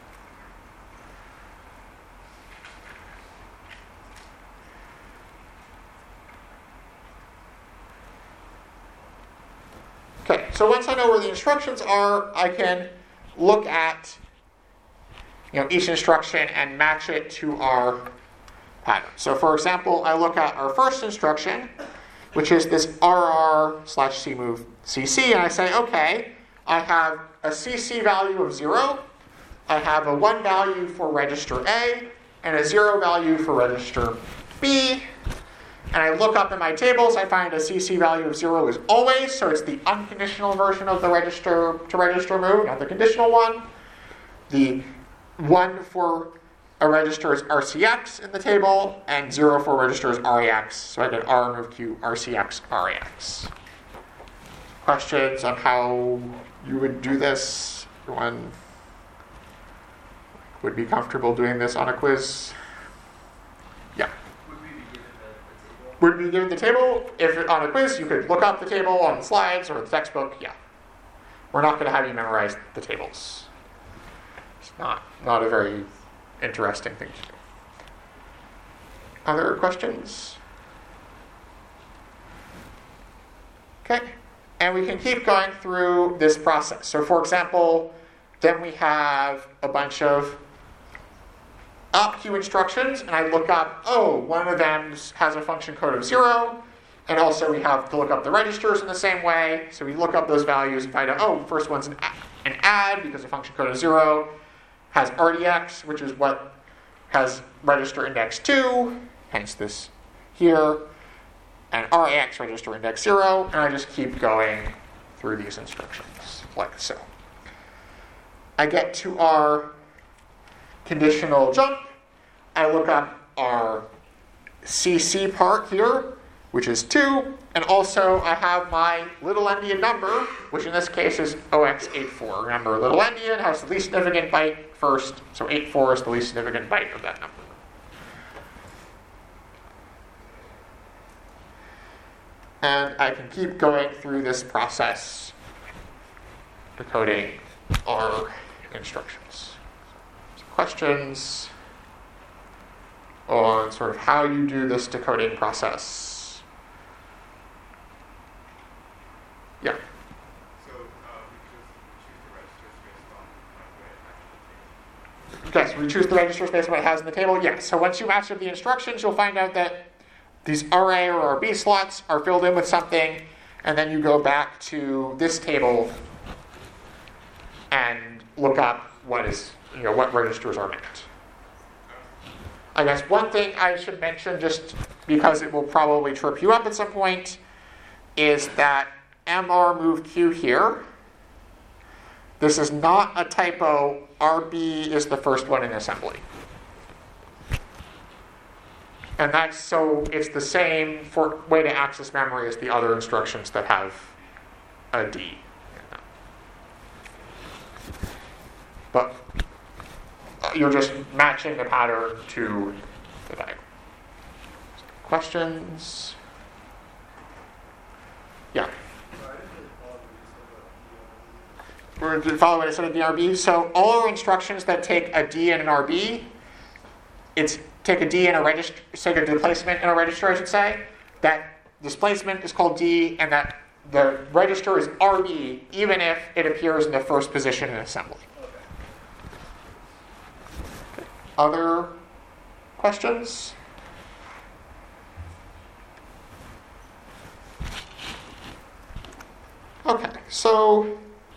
Okay, so once I know where the instructions are, I can look at, you know, each instruction and match it to our pattern. So for example, I look at our first instruction, which is this R R slash C move C C, and I say, okay, I have a C C value of zero, I have a one value for register A, and a zero value for register B, and I look up in my tables, I find a C C value of zero is always, so it's the unconditional version of the register to register move, not the conditional one. The one for a register is R C X in the table, and zero for a register is R A X. So I get R move Q, R C X, R A X. Questions on how you would do this? Everyone would be comfortable doing this on a quiz? Yeah. Would we be given the, the table? Would be given the table. If on a quiz, you could look up the table on the slides or the textbook. Yeah. We're not going to have you memorize the tables. It's not, not a very interesting thing to do. Other questions? Okay. And we can keep going through this process. So for example, then we have a bunch of op Q instructions, and I look up, oh, one of them has a function code of zero, and also we have to look up the registers in the same way. So we look up those values and find out, oh, first one's an, an add because the function code is zero, has R D X, which is what has register index two, hence this here, and R A X register index zero, and I just keep going through these instructions, like so. I get to our conditional jump. I look up our C C part here, which is two, and also I have my little endian number, which in this case is zero x eighty-four. Remember, little endian has the least significant byte first, so eighty-four is the least significant byte of that number. And I can keep going through this process, decoding our instructions. So questions on sort of how you do this decoding process? Yeah. So uh, we just choose the registers based on uh, what it actually takes. Yes, we choose the registers based on what it has in the table. Yes. So once you match up the instructions, you'll find out that these R A or R B slots are filled in with something, and then you go back to this table and look up what is, you know, what registers are meant. I guess one thing I should mention, just because it will probably trip you up at some point, is that M R move Q here. This is not a typo. R B is the first one in assembly. And that's so it's the same for way to access memory as the other instructions that have a D in them. But you're just matching the pattern to the diagram. Questions? Yeah. We're going to follow what I said at D R B. So all our instructions that take a D and an R B, it's take a D and a register, take a displacement in a register, I should say. That displacement is called D, and that the register is R B, even if it appears in the first position in assembly. Okay. Other questions? Okay, so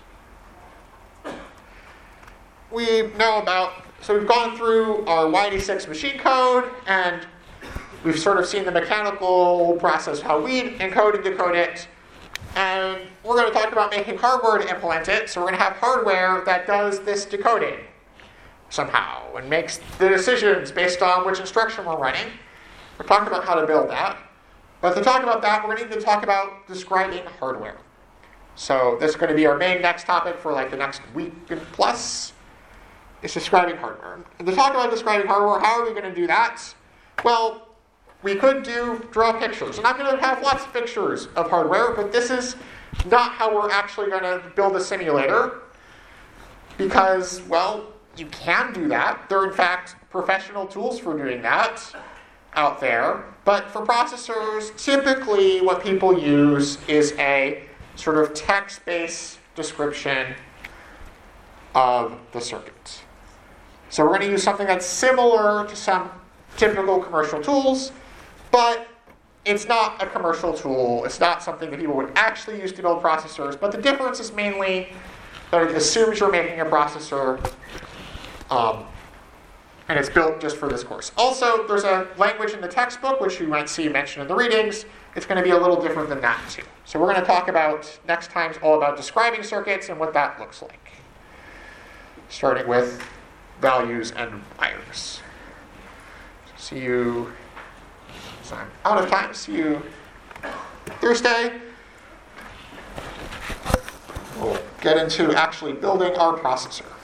we know about, so we've gone through our Y D six machine code, and we've sort of seen the mechanical process, how we encode and decode it. And we're going to talk about making hardware to implement it. So we're going to have hardware that does this decoding somehow and makes the decisions based on which instruction we're running. We're talking about how to build that. But to talk about that, we're going to need to talk about describing hardware. So this is going to be our main next topic for like the next week and plus. Is describing hardware. And to talk about describing hardware, how are we going to do that? Well, we could do draw pictures. And I'm going to have lots of pictures of hardware, but this is not how we're actually going to build a simulator. Because, well, you can do that. There are, in fact, professional tools for doing that out there. But for processors, typically what people use is a sort of text-based description of the circuit. So we're going to use something that's similar to some typical commercial tools, but it's not a commercial tool. It's not something that people would actually use to build processors, but the difference is mainly that it assumes you're making a processor, um, and it's built just for this course. Also, there's a language in the textbook, which you might see mentioned in the readings. It's going to be a little different than that, too. So we're going to talk about, next time, all about describing circuits and what that looks like. Starting with values and wires. See you, so I'm out of time. See you Thursday. We'll get into actually building our processor.